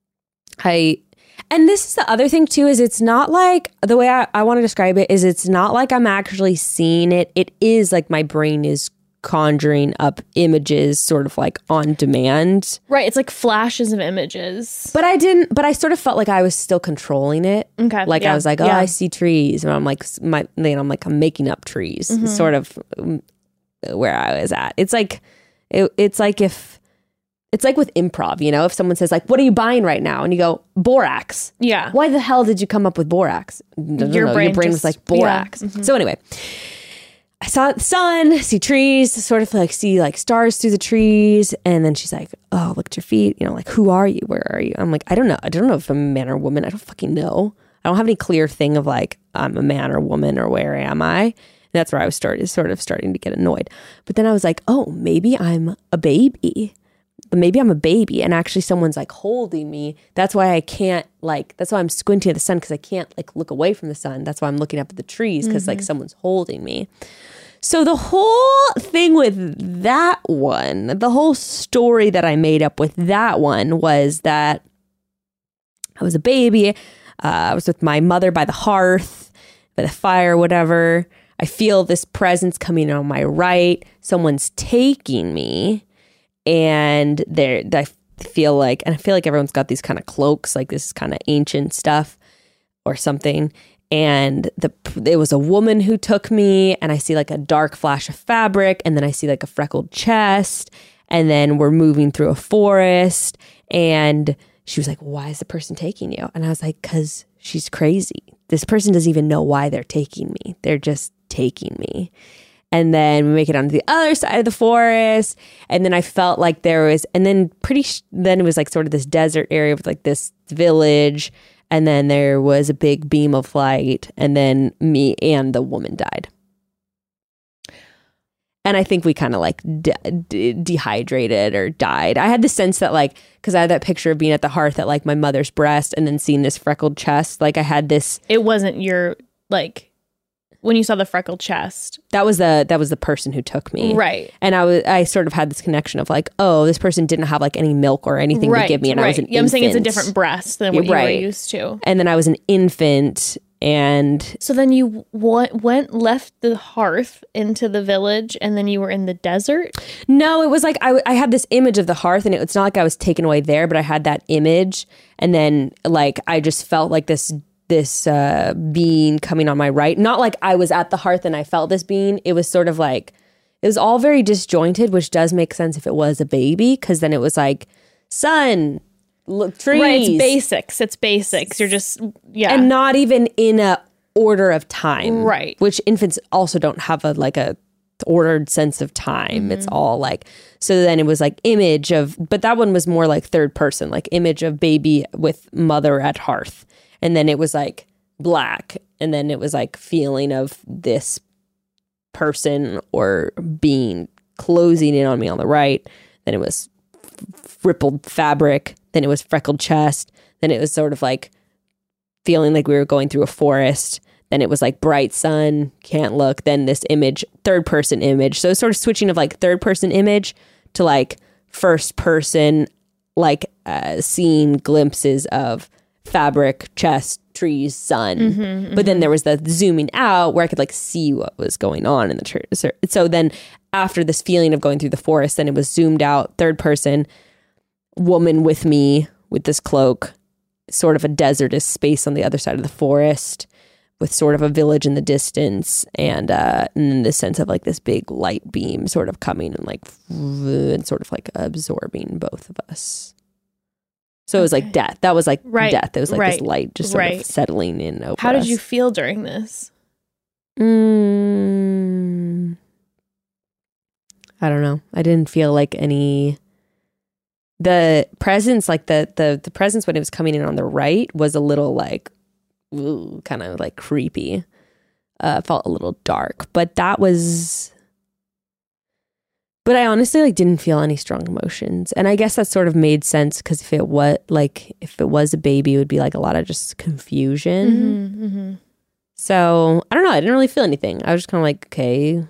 I. And this is the other thing too, is it's not like the way I, I want to describe it is it's not like I'm actually seeing it. It is like my brain is conjuring up images sort of like on demand. Right, it's like flashes of images. But I didn't, but I sort of felt like I was still controlling it. Okay. Like yeah, I was like, oh, yeah. I see trees. And I'm like, my, you know, I'm like, I'm making up trees. Mm-hmm. Sort of um, where I was at. It's like, it, it's like if, it's like with improv, you know, if someone says like, what are you buying right now? And you go, borax. Yeah. Why the hell did you come up with borax? I don't Your know. brain Your brain just- was like yeah. borax. Mhm. So anyway, I saw the sun, see trees, sort of like see like stars through the trees. And then she's like, oh, look at your feet. You know, like, who are you? Where are you? I'm like, I don't know. I don't know if I'm a man or a woman. I don't fucking know. I don't have any clear thing of like, I'm a man or woman or where am I? And that's where I was started, sort of starting to get annoyed. But then I was like, oh, maybe I'm a baby. But maybe I'm a baby and actually someone's like holding me. That's why I can't like, that's why I'm squinting at the sun because I can't like look away from the sun. That's why I'm looking up at the trees because like someone's holding me. So the whole thing with that one, the whole story that I made up with that one was that I was a baby. Uh, I was with my mother by the hearth, by the fire, whatever. I feel this presence coming on my right. Someone's taking me. And there, I feel like, and I feel like everyone's got these kind of cloaks, like this is kind of ancient stuff or something. And the it was a woman who took me, and I see like a dark flash of fabric, and then I see like a freckled chest, and then we're moving through a forest, and she was like, "Why is the person taking you?" And I was like, "'Cause she's crazy. This person doesn't even know why they're taking me. They're just taking me." And then we make it onto the other side of the forest. And then I felt like there was, and then pretty, sh- then it was like sort of this desert area with like this village. And then there was a big beam of light. And then me and the woman died. And I think we kind of like de- de- dehydrated or died. I had the sense that like, because I had that picture of being at the hearth at like my mother's breast and then seeing this freckled chest. Like I had this. It wasn't your, like, when you saw the freckled chest. That was the that was the person who took me. Right. And I was I sort of had this connection of like, oh, this person didn't have like any milk or anything right, to give me. And right. I was an yeah, infant. I'm saying it's a different breast than what Yeah, right. you were used to. And then I was an infant And So then you w- went, left the hearth into the village, and then you were in the desert? no, it was like I, I had this image of the hearth, and it, it's not like I was taken away there, but I had that image. And then like I just felt like this this uh, being coming on my right. Not like I was at the hearth and I felt this being. It was sort of like, it was all very disjointed, which does make sense if it was a baby, because then it was like, sun, look, trees. Right, it's basics. It's basics. You're just, yeah. And not even in a order of time. Right. Which infants also don't have a like a ordered sense of time. Mm-hmm. It's all like, so then it was like image of, but that one was more like third person, like image of baby with mother at hearth. And then it was like black. And then it was like feeling of this person or being closing in on me on the right. Then it was f- rippled fabric. Then it was freckled chest. Then it was sort of like feeling like we were going through a forest. Then it was like bright sun, can't look. Then this image, third person image. So it's sort of switching of like third person image to like first person, like uh, seeing glimpses of fabric, chest, trees, sun. Mm-hmm, mm-hmm. But then there was the zooming out where I could like see what was going on in the church. So then after this feeling of going through the forest, then it was zoomed out, third person, woman with me with this cloak, sort of a desertous space on the other side of the forest with sort of a village in the distance, and uh and the sense of like this big light beam sort of coming and like and sort of like absorbing both of us. So it was Okay. like death. That was like Right, death. It was like this right, light just sort right. of settling in over How did us. you feel during this? Mm, I don't know. I didn't feel like any. The presence, like the the the presence when it was coming in on the right, was a little like, ooh, kind of like creepy. Uh, felt a little dark, but that was. But I honestly like didn't feel any strong emotions, and I guess that sort of made sense because if it was like if it was a baby, it would be like a lot of just confusion. Mm-hmm, mm-hmm. So I don't know. I didn't really feel anything. I was just kind of like, okay,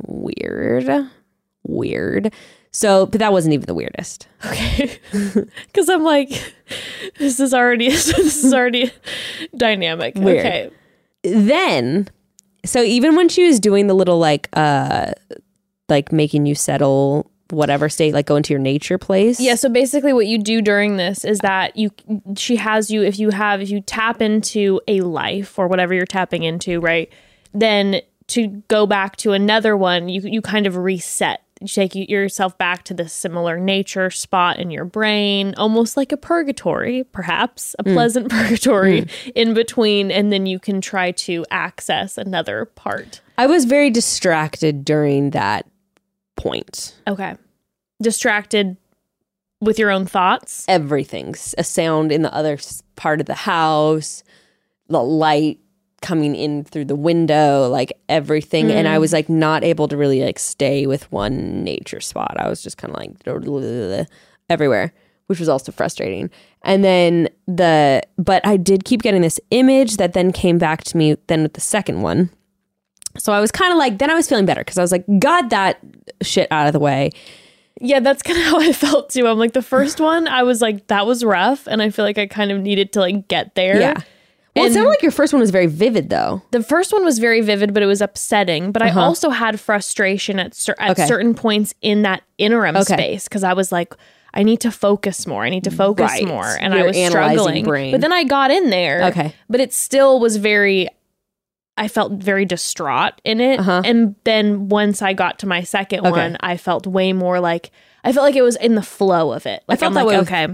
weird, weird. So, but that wasn't even the weirdest. Okay. Because I'm like, this is already, this is already dynamic. Weird. Okay. Then, so even when she was doing the little like, uh, like making you settle whatever state, like go into your nature place. Yeah, so basically what you do during this is that you she has you if you have if you tap into a life or whatever you're tapping into, right? Then to go back to another one, you you kind of reset. You take yourself back to this similar nature spot in your brain, almost like a purgatory, perhaps a pleasant purgatory in between, and then you can try to access another part. I was very distracted during that point. Okay. Distracted with your own thoughts? Everything's a sound in the other s- part of the house, the light coming in through the window, like everything. Mm. And I was like not able to really like stay with one nature spot. I was just kind of like everywhere, which was also frustrating. And then the, but I did keep getting this image that then came back to me then with the second one. So I was kind of like, then I was feeling better because I was like, got that shit out of the way. Yeah, that's kind of how I felt too. I'm like, the first one, I was like, that was rough. And I feel like I kind of needed to like get there. Yeah. Well, And it sounded like your first one was very vivid though. the first one was very vivid, but it was upsetting. But Uh-huh. I also had frustration at, cer- at Okay. certain points in that interim Okay. space because I was like, I need to focus more. I need to focus Right. more. And Your I was analyzing struggling. brain. But then I got in there. Okay. But it still was very, I felt very distraught in it. Uh-huh. And then once I got to my second Okay. one, I felt way more like, I felt like it was in the flow of it. Like, felt I'm that like, way with- okay.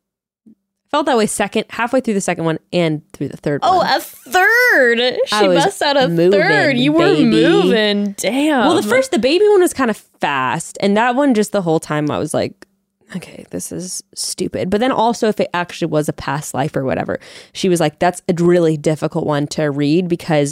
Felt that way second, halfway through the second one and through the third Oh, one. a third. She I was bust out a moving, third. You baby. were moving. Damn. Well, the first, the baby one was kind of fast. And that one, just the whole time, I was like, okay, this is stupid. But then also, if it actually was a past life or whatever, she was like, that's a really difficult one to read because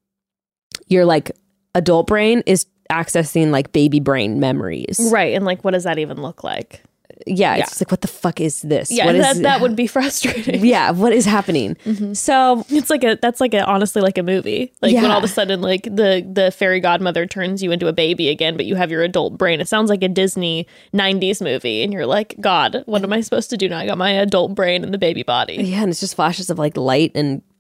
your like adult brain is accessing like baby brain memories. Right. And like, what does that even look like? Yeah. It's Yeah. just like, what the fuck is this? Yeah, What that, is, that would be frustrating. yeah. What is happening? So It's like a, that's like a, honestly like a movie. Like when Yeah. all of a sudden like the, the fairy godmother turns you into a baby again, but you have your adult brain. It sounds like a Disney nineties movie. And you're like, God, what am I supposed to do now? I got my adult brain and the baby body. yeah. And it's just flashes of like light and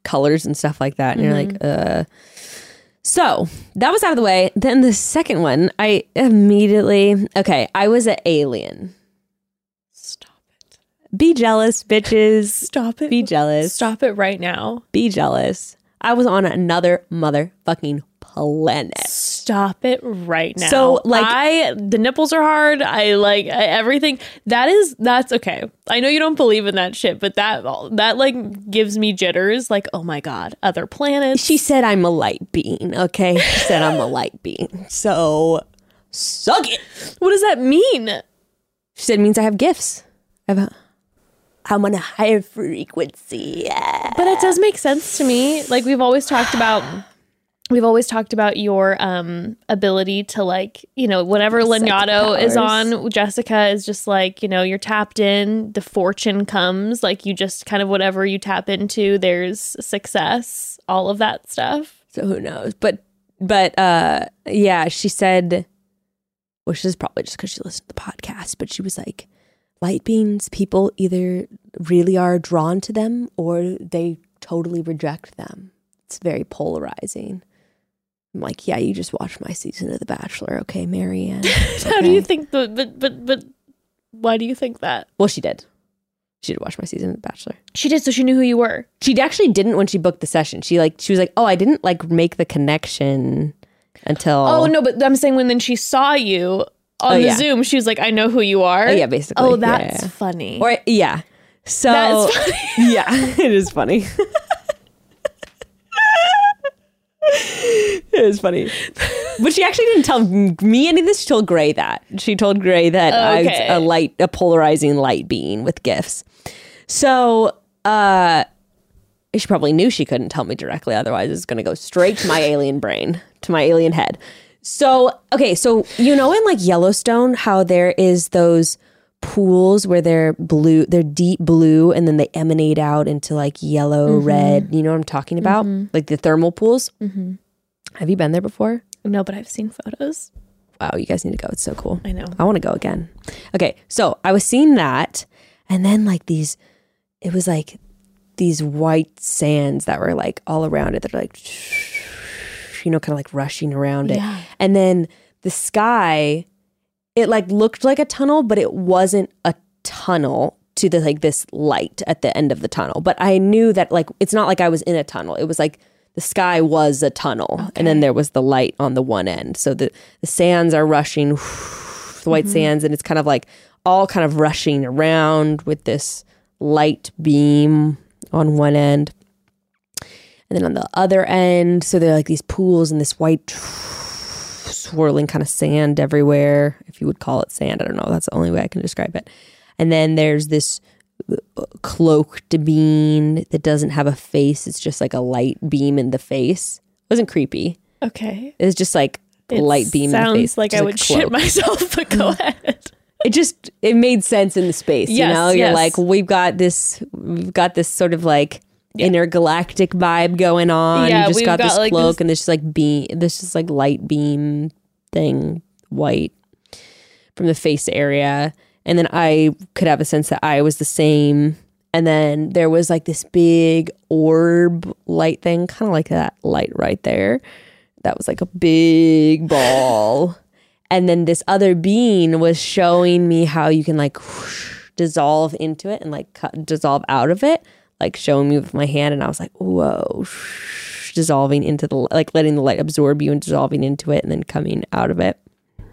colors and stuff like that. And mm-hmm. you're like, uh. So that was out of the way. Then the second one, I immediately, okay, I was an alien. Stop it. Be jealous, bitches. Stop it. Be jealous. Stop it right now. Be jealous. I was on another motherfucking planet. Stop it right now. So like I the nipples are hard. I like I, everything. That is that's okay. I know you don't believe in that shit, but that that like gives me jitters. Like, oh my God, other planets. She said I'm a light being, okay? She said I'm a light being. So suck it. What does that mean? She said it means I have gifts. I have a I'm on a higher frequency. Yeah. But it does make sense to me. Like we've always talked about, we've always talked about your um, ability to like, you know, whenever Leonardo is on, Jessica is just like, you know, you're tapped in, the fortune comes, like you just kind of whatever you tap into, there's success, all of that stuff. So who knows? But, but uh, yeah, she said, which is probably just because she listened to the podcast, but she was like, light beings, people either really are drawn to them or they totally reject them. It's very polarizing. I'm like, yeah, you just watched my season of The Bachelor, okay, Marianne? Okay. How do you think the but but but why do you think that? Well, she did. She did watch my season of The Bachelor. She did, so she knew who you were. She actually didn't when she booked the session. She like she was like, oh, I didn't like make the connection until. Oh no, but I'm saying when then she saw you on oh, the yeah. Zoom, she was like, I know who you are. Oh, yeah, basically. Oh, that's yeah, yeah. funny. Or yeah. So that's funny. Yeah, it is funny. It is funny. But she actually didn't tell me any of this. She told Gray that. She told Gray that okay. I was a light, a polarizing light being with gifts. So uh, she probably knew she couldn't tell me directly. Otherwise, it's going to go straight to my alien brain, to my alien head. So, okay, so you know in like Yellowstone how there is those pools where they're blue, they're deep blue and then they emanate out into like yellow, mm-hmm. red. You know what I'm talking about? Mm-hmm. Like the thermal pools. Mm-hmm. Have you been there before? No, but I've seen photos. Wow, you guys need to go. It's so cool. I know. I want to go again. Okay, so I was seeing that and then like these, it was like these white sands that were like all around it. They're like... you know, kind of like rushing around it. Yeah. And then the sky, it like looked like a tunnel, but it wasn't a tunnel to the like this light at the end of the tunnel. But I knew that like, it's not like I was in a tunnel. It was like the sky was a tunnel. Okay. And then there was the light on the one end. So the, the sands are rushing, the white mm-hmm. sands, and it's kind of like all kind of rushing around with this light beam on one end. And then on the other end, so there are like these pools and this white swirling kind of sand everywhere, if you would call it sand. I don't know. That's the only way I can describe it. And then there's this cloaked being that doesn't have a face. It's just like a light beam in the face. It wasn't creepy. Okay. It was just like a light beam in the face. Sounds like I like would shit myself, but go ahead. It just, it made sense in the space, yes, you know? You're yes. like, we've got this, we've got this sort of like, yeah. intergalactic vibe going on. Yeah, you just got, got this like cloak this- and this just like beam, this just like light beam thing, white from the face area. And then I could have a sense that I was the same. And then there was like this big orb light thing, kind of like that light right there. That was like a big ball. And then this other being was showing me how you can like whoosh, dissolve into it and like cut, dissolve out of it. Like showing me with my hand, and I was like, whoa, shh, dissolving into the, like letting the light absorb you and dissolving into it and then coming out of it.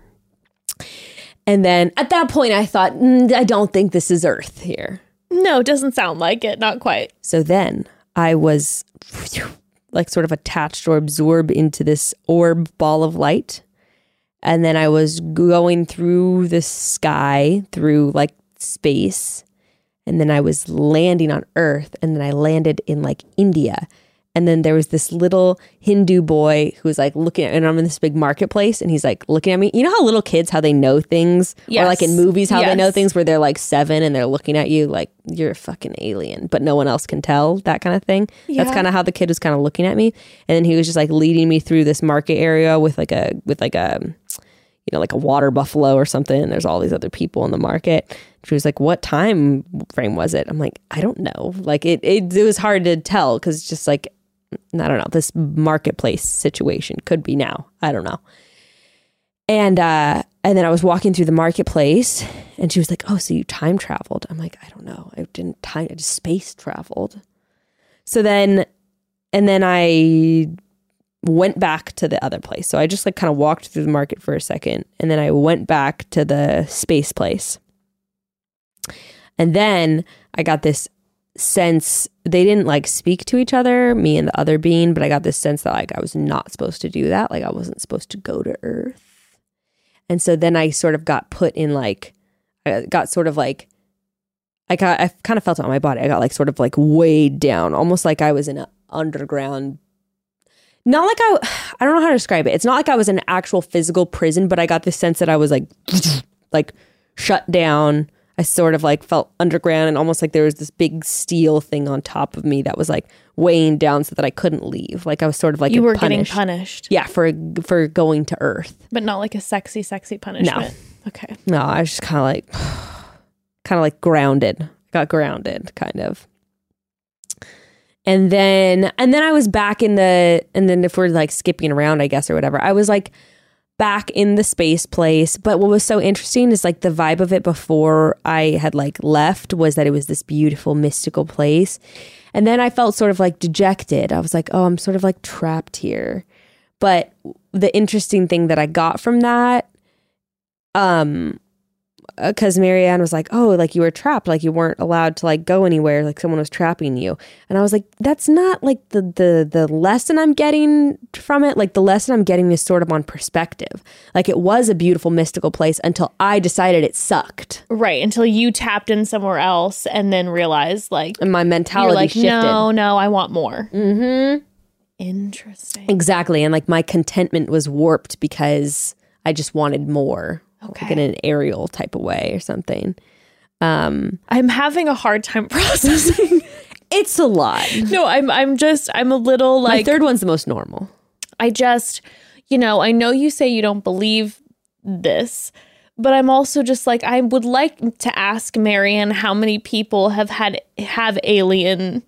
And then at that point I thought, mm, I don't think this is Earth here. No, it doesn't sound like it. Not quite. So then I was like sort of attached or absorbed into this orb ball of light. And then I was going through the sky, through like space. And then I was landing on Earth, and then I landed in like India. And then there was this little Hindu boy who was like looking at, and I'm in this big marketplace, and he's like looking at me. You know how little kids, how they know things? Yes. Or like in movies, how yes. they know things where they're like seven and they're looking at you like you're a fucking alien, but no one else can tell, that kind of thing. Yeah. That's kind of how the kid was kind of looking at me. And then he was just like leading me through this market area with like a, with like a, you know, like a water buffalo or something. And there's all these other people in the market. She was like, what time frame was it? I'm like, I don't know. Like it, it, it was hard to tell because it's just like, I don't know, this marketplace situation could be now. I don't know. And, uh, and then I was walking through the marketplace and she was like, oh, so you time traveled. I'm like, I don't know. I didn't time, I just space traveled. So then, and then I went back to the other place. So I just like kind of walked through the market for a second and then I went back to the space place. And then I got this sense, they didn't like speak to each other, me and the other being, but I got this sense that like I was not supposed to do that. Like I wasn't supposed to go to Earth. And so then I sort of got put in like, I got sort of like, I got, I kind of felt it on my body. I got like sort of like weighed down, almost like I was in an underground, not like I, I don't know how to describe it. It's not like I was in an actual physical prison, but I got this sense that I was like, like shut down. I sort of like felt underground and almost like there was this big steel thing on top of me that was like weighing down so that I couldn't leave. Like I was sort of like you were punished. getting punished. Yeah, for for going to Earth. But not like a sexy, sexy punishment. No. Okay. No, I was just kind of like, kind of like grounded. Got grounded, kind of. And then, and then I was back in the, and then if we're like skipping around, I guess, or whatever, I was like back in the space place. But what was so interesting is like the vibe of it before I had like left was that it was this beautiful mystical place. And then I felt sort of like dejected. I was like, oh, I'm sort of like trapped here. But the interesting thing that I got from that, um, because Marianne was like, oh, like you were trapped, like you weren't allowed to like go anywhere, like someone was trapping you. And I was like, that's not like the the the lesson I'm getting from it. Like the lesson I'm getting is sort of on perspective. Like it was a beautiful mystical place until I decided it sucked. Right, until you tapped in somewhere else and then realized like, and my mentality you're like, shifted. no, no, I want more. Mm-hmm. Interesting. Exactly. And like my contentment was warped because I just wanted more. Okay. Like in an aerial type of way or something. Um, I'm having a hard time processing. It's a lot. No, I'm I'm just I'm a little like my third one's the most normal. I just, you know, I know you say you don't believe this, but I'm also just like I would like to ask Marianne how many people have had have alien.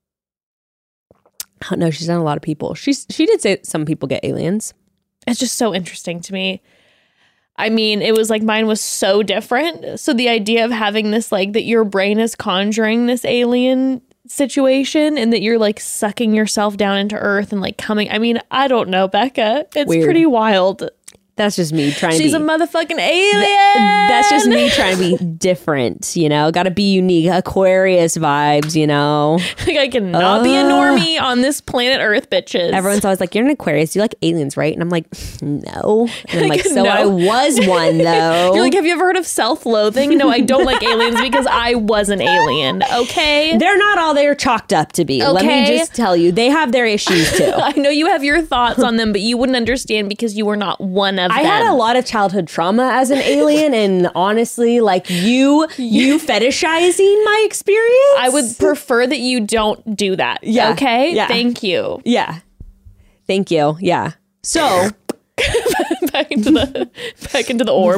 Oh, no, she's done a lot of people. She's she did say some people get aliens. It's just so interesting to me. I mean, it was like mine was so different. So the idea of having this, like that your brain is conjuring this alien situation and that you're like sucking yourself down into Earth and like coming. I mean, I don't know, Becca. It's Weird. pretty wild. That's just me trying She's to be... a motherfucking alien. Th- that's just me trying to be different, you know? Gotta be unique. Aquarius vibes, you know? Like I cannot uh, be a normie on this planet Earth, bitches. Everyone's always like, you're an Aquarius. You like aliens, right? And I'm like, no. And I'm like, so no. I was one, though. You're like, have you ever heard of self-loathing? No, I don't like aliens because I was an alien, okay? They're not all they're chalked up to be. Okay. Let me just tell you. They have their issues, too. I know you have your thoughts on them, but you wouldn't understand because you were not one of I them. had a lot of childhood trauma as an alien, and honestly, like you, you fetishizing my experience. I would prefer that you don't do that. Yeah. Okay? Yeah. Thank you. Yeah. Thank you. Yeah. So back into the back into the orb.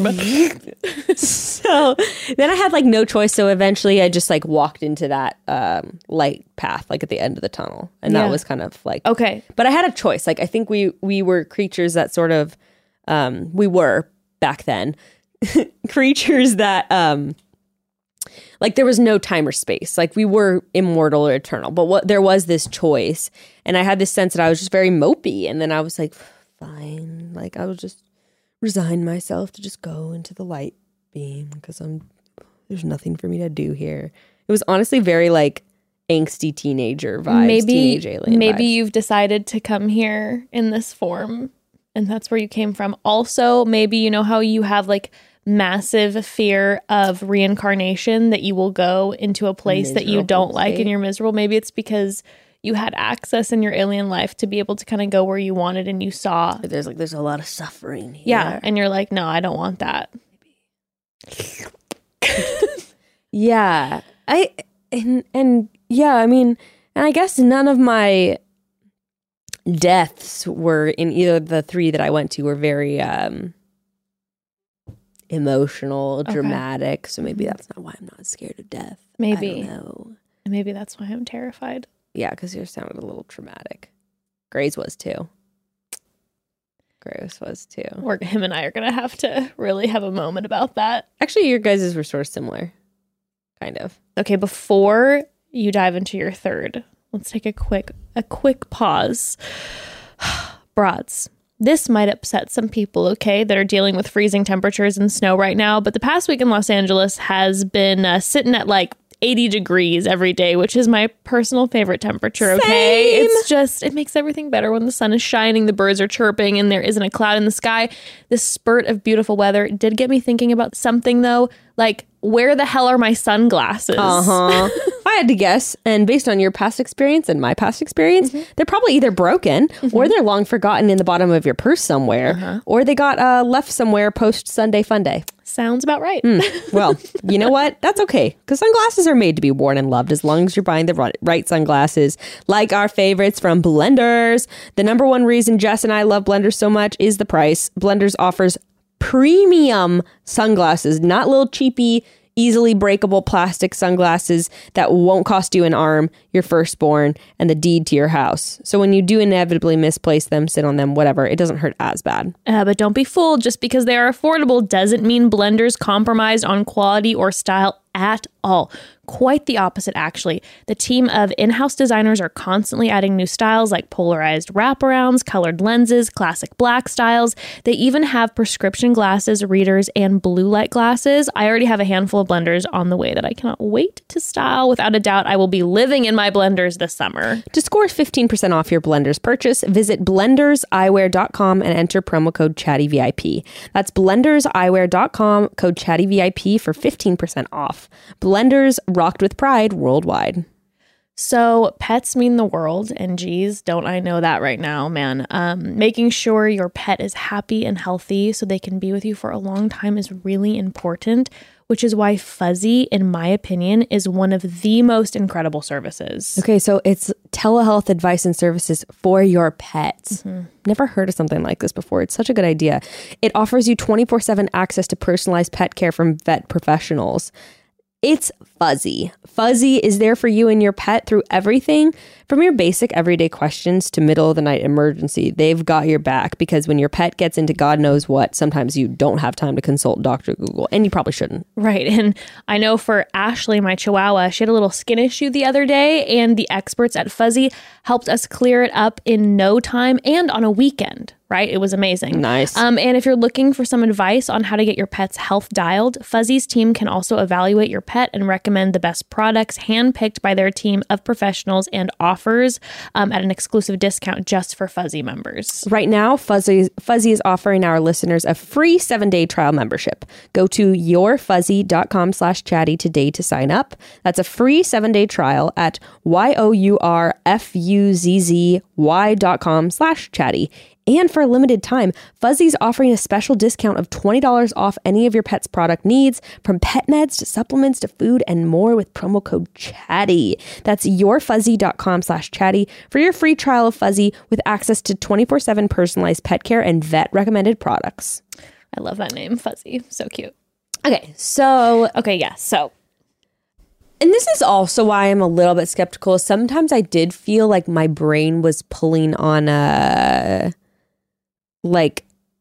So then I had like no choice. So eventually I just like walked into that um, light path, like at the end of the tunnel. And Yeah. that was kind of like, Okay. but I had a choice. Like, I think we, we were creatures that sort of, um, we were back then creatures that, um, like there was no time or space. Like we were immortal or eternal, but what there was this choice. And I had this sense that I was just very mopey. And then I was like, fine. Like I would just resign myself to just go into the light beam because I'm, there's nothing for me to do here. It was honestly very like angsty teenager vibes, Maybe teenage alien maybe vibes. you've decided to come here in this form and that's where you came from. Also, maybe you know how you have like massive fear of reincarnation, that you will go into a place that you don't like and you're miserable. Maybe it's because you had access in your alien life to be able to kind of go where you wanted and you saw. There's like there's a lot of suffering here. Yeah. And you're like, no, I don't want that. Yeah. I and and yeah, I mean, and I guess none of my deaths were in either of the three that I went to were very um emotional, dramatic. Okay. So maybe that's not why I'm not scared of death. Maybe. I don't know. Maybe that's why I'm terrified. Yeah, because yours sounded a little traumatic. Gray's was too. Gray's was too. Or him and I are going to have to really have a moment about that. Actually, your guys' were sort of similar. Kind of. Okay, before you dive into your third, let's take a quick a quick pause. Broads. This might upset some people, okay, that are dealing with freezing temperatures and snow right now, but the past week in Los Angeles has been uh, sitting at like eighty degrees every day, which is my personal favorite temperature, okay? Same. It's just, it makes everything better when the sun is shining, the birds are chirping, and there isn't a cloud in the sky. This spurt of beautiful weather did get me thinking about something, though, like, where the hell are my sunglasses? Uh-huh. I had to guess, and based on your past experience and my past experience, mm-hmm. they're probably either broken mm-hmm. or they're long forgotten in the bottom of your purse somewhere, uh-huh. or they got uh, left somewhere post Sunday Fun Day. Sounds about right. Mm. Well, you know what? That's okay, because sunglasses are made to be worn and loved as long as you're buying the right sunglasses, like our favorites from Blenders. The number one reason Jess and I love Blenders so much is the price. Blenders offers premium sunglasses, not little cheapy, easily breakable plastic sunglasses that won't cost you an arm, your firstborn, and the deed to your house. So when you do inevitably misplace them, sit on them, whatever, it doesn't hurt as bad. Uh, but don't be fooled. Just because they are affordable doesn't mean Blenders compromised on quality or style at all. Quite the opposite, actually. The team of in-house designers are constantly adding new styles like polarized wraparounds, colored lenses, classic black styles. They even have prescription glasses, readers, and blue light glasses. I already have a handful of Blenders on the way that I cannot wait to style. Without a doubt, I will be living in my Blenders this summer. To score fifteen percent off your Blenders purchase, visit blenders eyewear dot com and enter promo code chatty V I P. That's blenders eyewear dot com, code chatty V I P for fifteen percent off. Blenders, rocked with pride worldwide. So pets mean the world, and geez, don't I know that right now, man. Um, making sure your pet is happy and healthy so they can be with you for a long time is really important, which is why Fuzzy, in my opinion, is one of the most incredible services. Okay, so it's telehealth advice and services for your pets. Mm-hmm. Never heard of something like this before. It's such a good idea. It offers you twenty-four seven access to personalized pet care from vet professionals. It's Fuzzy. Fuzzy is there for you and your pet through everything from your basic everyday questions to middle of the night emergency. They've got your back, because when your pet gets into God knows what, sometimes you don't have time to consult Doctor Google, and you probably shouldn't. Right. And I know for Ashley, my Chihuahua, she had a little skin issue the other day, and the experts at Fuzzy helped us clear it up in no time and on a weekend. Right? It was amazing. Nice. Um, and if you're looking for some advice on how to get your pet's health dialed, Fuzzy's team can also evaluate your pet and recommend the best products handpicked by their team of professionals and offers um, at an exclusive discount just for Fuzzy members. Right now, Fuzzy, Fuzzy is offering our listeners a free seven-day trial membership. Go to yourfuzzy.com slash chatty today to sign up. That's a free seven-day trial at Y-O-U-R-F-U-Z-Z-Y dot com slash chatty. And for a limited time, Fuzzy's offering a special discount of twenty dollars off any of your pet's product needs, from pet meds to supplements to food and more, with promo code chatty. That's yourfuzzy.com slash chatty for your free trial of Fuzzy with access to twenty-four seven personalized pet care and vet recommended products. I love that name, Fuzzy. So cute. Okay, so... Okay, yeah, so... And this is also why I'm a little bit skeptical. Sometimes I did feel like my brain was pulling on a... like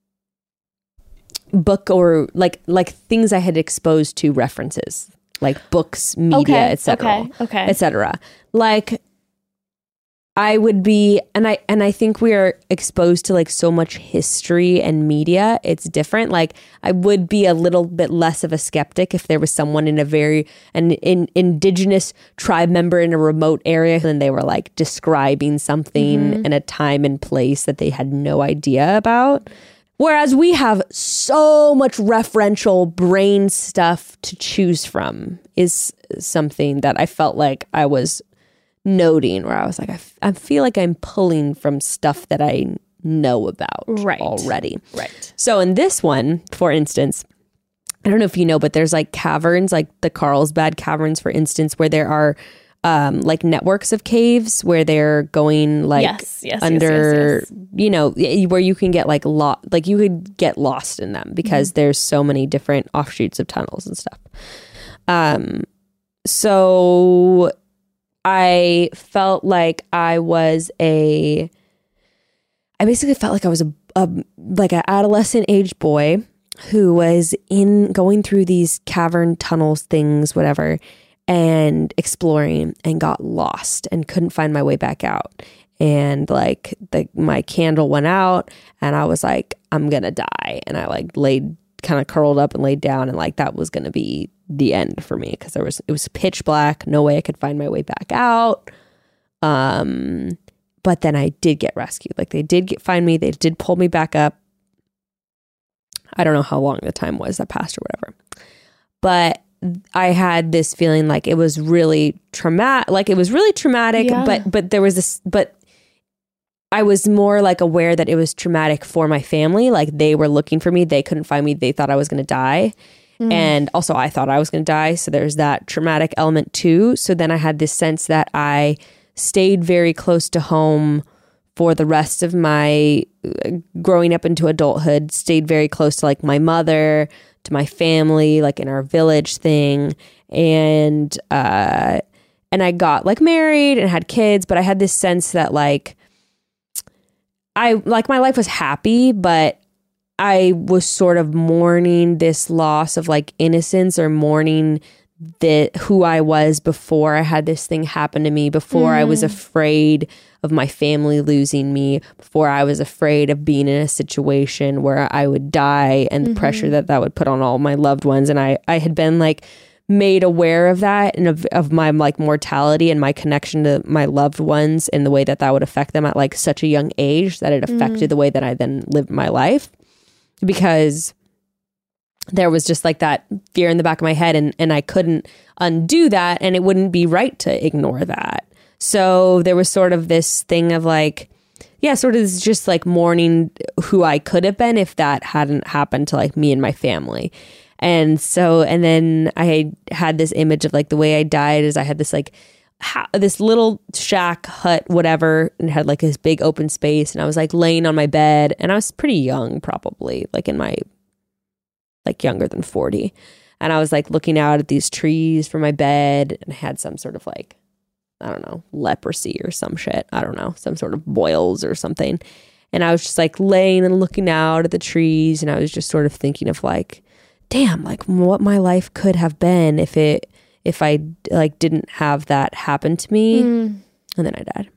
book or like like things I had exposed to references, like books, media, okay, et cetera, okay, okay. et cetera. Like I would be, and I and I think we are exposed to like so much history and media. It's different. Like I would be a little bit less of a skeptic if there was someone in a very an in, indigenous tribe member in a remote area and they were like describing something mm-hmm. in a time and place that they had no idea about. Whereas we have so much referential brain stuff to choose from is something that I felt like I was noting, where I was like, I, f- I feel like I'm pulling from stuff that I know about right. already. Right. So in this one, for instance, I don't know if you know, but there's like caverns, like the Carlsbad Caverns, for instance, where there are um, like networks of caves where they're going like Yes, yes, yes, under, yes, yes. you know, y- where you can get like lo- like you could get lost in them because there's so many different offshoots of tunnels and stuff. Um, so I felt like I was a, I basically felt like I was a, a like an adolescent age boy who was in going through these cavern tunnels things, whatever, and exploring and got lost and couldn't find my way back out. And like the my candle went out and I was like, I'm gonna die. And I like laid kind of curled up and laid down, and like that was gonna be the end for me because there was it was pitch black, no way I could find my way back out. Um but then I did get rescued. Like they did get find me, they did pull me back up. I don't know how long the time was that passed or whatever. But I had this feeling like it was really traumatic, like it was really traumatic, Yeah. but but there was this, but I was more like aware that it was traumatic for my family. Like they were looking for me, they couldn't find me, they thought I was going to die. Mm. And also I thought I was going to die. So there's that traumatic element too. So then I had this sense that I stayed very close to home for the rest of my uh, growing up into adulthood, stayed very close to like my mother, to my family, like in our village thing. And, uh, and I got like married and had kids, but I had this sense that like, I, like my life was happy, but I was sort of mourning this loss of like innocence, or mourning the, who I was before I had this thing happen to me, before mm. I was afraid of my family losing me, before I was afraid of being in a situation where I would die, and mm-hmm. the pressure that that would put on all my loved ones. And I, I had been like made aware of that and of, of my like mortality and my connection to my loved ones and the way that that would affect them at like such a young age, that it affected mm. the way that I then lived my life, because there was just like that fear in the back of my head, and, and I couldn't undo that, and it wouldn't be right to ignore that. So there was sort of this thing of like, yeah, sort of just like mourning who I could have been if that hadn't happened to like me and my family. And so, and then I had this image of like the way I died is I had this like ha- this little shack hut, whatever, and had like this big open space, and I was like laying on my bed, and I was pretty young, probably like in my like younger than forty. And I was like looking out at these trees from my bed, and I had some sort of like, I don't know, leprosy or some shit. I don't know, some sort of boils or something. And I was just like laying and looking out at the trees, and I was just sort of thinking of like, damn, like what my life could have been if it, if I like didn't have that happen to me. Mm. And then I died.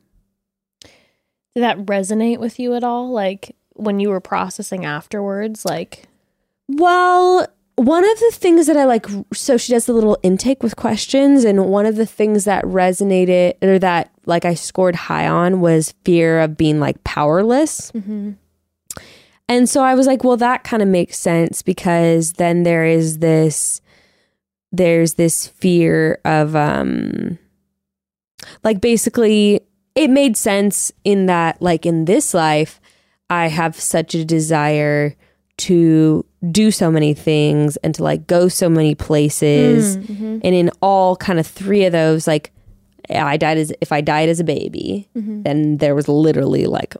Did that resonate with you at all? Like when you were processing afterwards, like... Well, one of the things that I like, so she does the little intake with questions, and one of the things that resonated, or that like I scored high on, was fear of being like powerless. Mm-hmm. And so I was like, well, that kind of makes sense, because then there is this, there's this fear of, um, like basically it made sense in that like in this life, I have such a desire to do so many things and to like go so many places. Mm-hmm. And in all kind of three of those, like I died as, if I died as a baby, mm-hmm. then there was literally like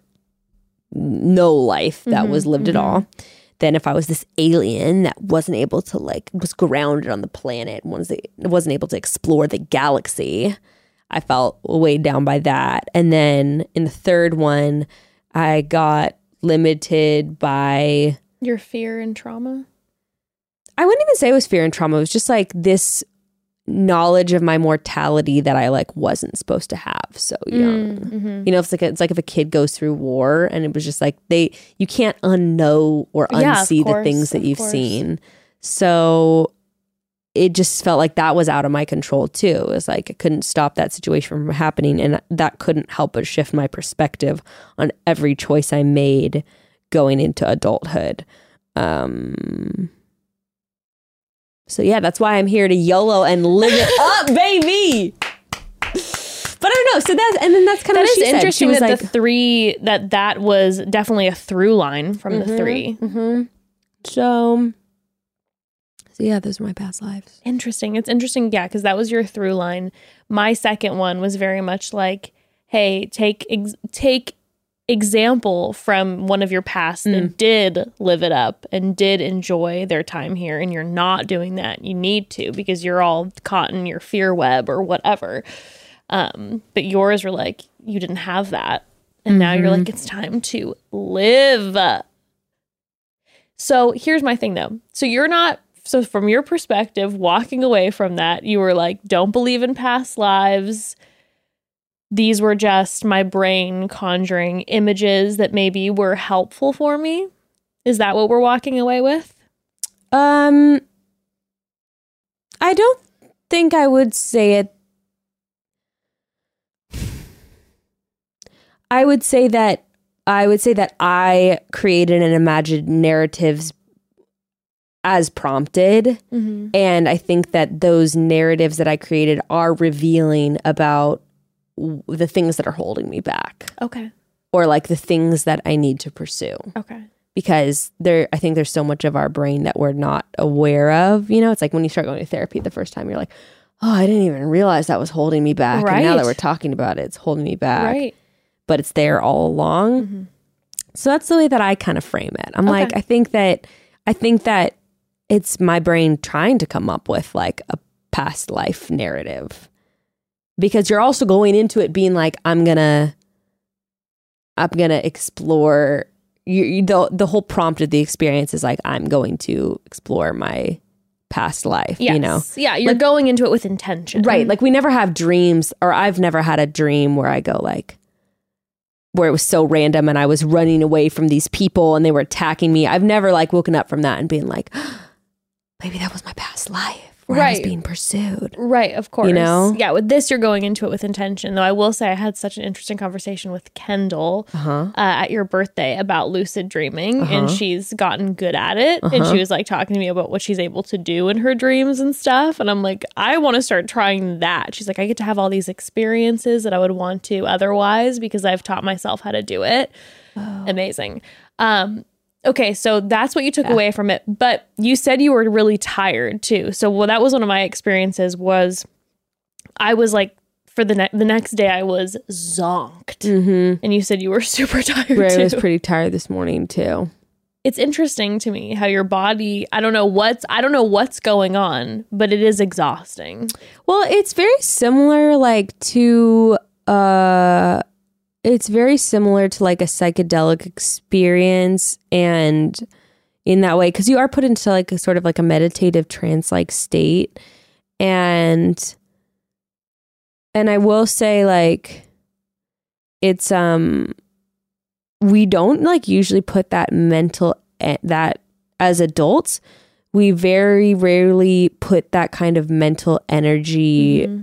no life that mm-hmm. was lived mm-hmm. at all. Then if I was this alien that wasn't able to like, was grounded on the planet, wasn't able to explore the galaxy, I felt weighed down by that. And then in the third one, I got limited by... Your fear and trauma? I wouldn't even say it was fear and trauma. It was just like this knowledge of my mortality that I like wasn't supposed to have so young. Mm-hmm. You know, it's like a, it's like if a kid goes through war, and it was just like they you can't unknow or unsee yeah, the things that you've course. seen. So it just felt like that was out of my control too. It was like I couldn't stop that situation from happening, and that couldn't help but shift my perspective on every choice I made going into adulthood. Um, so yeah, that's why I'm here to YOLO and live it up, baby. But I don't know. So that's, and then that's kind that of what is she said. interesting She was that like, the three, that that was definitely a through line from mm-hmm, the three. Mm-hmm. So, So yeah, those are my past lives. Interesting. It's interesting. Yeah, because that was your through line. My second one was very much like, hey, take ex- take example from one of your past mm. that did live it up and did enjoy their time here, and you're not doing that. You need to, because you're all caught in your fear web or whatever. Um, but yours were like, you didn't have that. And mm-hmm. now you're like, it's time to live. So here's my thing though. So you're not, so from your perspective, walking away from that, you were like, don't believe in past lives. These were just my brain conjuring images that maybe were helpful for me. Is that what we're walking away with? Um, I don't think I would say it. I would say that I would say that I created and imagined narratives as prompted. Mm-hmm. And I think that those narratives that I created are revealing about w- the things that are holding me back. Okay. Or like the things that I need to pursue. Okay. Because there, I think there's so much of our brain that we're not aware of. You know, it's like when you start going to therapy the first time, you're like, oh, I didn't even realize that was holding me back. Right. And now that we're talking about it, it's holding me back. Right. But it's there all along. Mm-hmm. So that's the way that I kind of frame it. I'm okay. like, I think that, I think that it's my brain trying to come up with like a past life narrative, because you're also going into it being like, I'm gonna, I'm gonna explore. You, you the the whole prompt of the experience is like, I'm going to explore my past life. Yes. You know, yeah, you're like, going into it with intention, right? Like we never have dreams, or I've never had a dream where I go like, where it was so random and I was running away from these people and they were attacking me. I've never like woken up from that and being like, oh, maybe that was my past life where right. I was being pursued. Right, of course. You know? Yeah, with this, you're going into it with intention. Though I will say I had such an interesting conversation with Kendall uh-huh. uh, at your birthday about lucid dreaming, uh-huh. and she's gotten good at it. Uh-huh. And she was like talking to me about what she's able to do in her dreams and stuff. And I'm like, I want to start trying that. She's like, I get to have all these experiences that I would want to otherwise because I've taught myself how to do it. Oh. Amazing. Um, Okay, so that's what you took yeah. away from it. But you said you were really tired too. So well, that was one of my experiences. Was I was like, for the ne- the next day I was zonked, mm-hmm. and you said you were super tired. Right, too. I was pretty tired this morning too. It's interesting to me how your body. I don't know what's I don't know what's going on, but it is exhausting. Well, it's very similar, like to. Uh, It's very similar to like a psychedelic experience, and in that way, because you are put into like a sort of like a meditative trance-like state, and and I will say like it's um we don't like usually put that mental e- that as adults we very rarely put that kind of mental energy mm-hmm.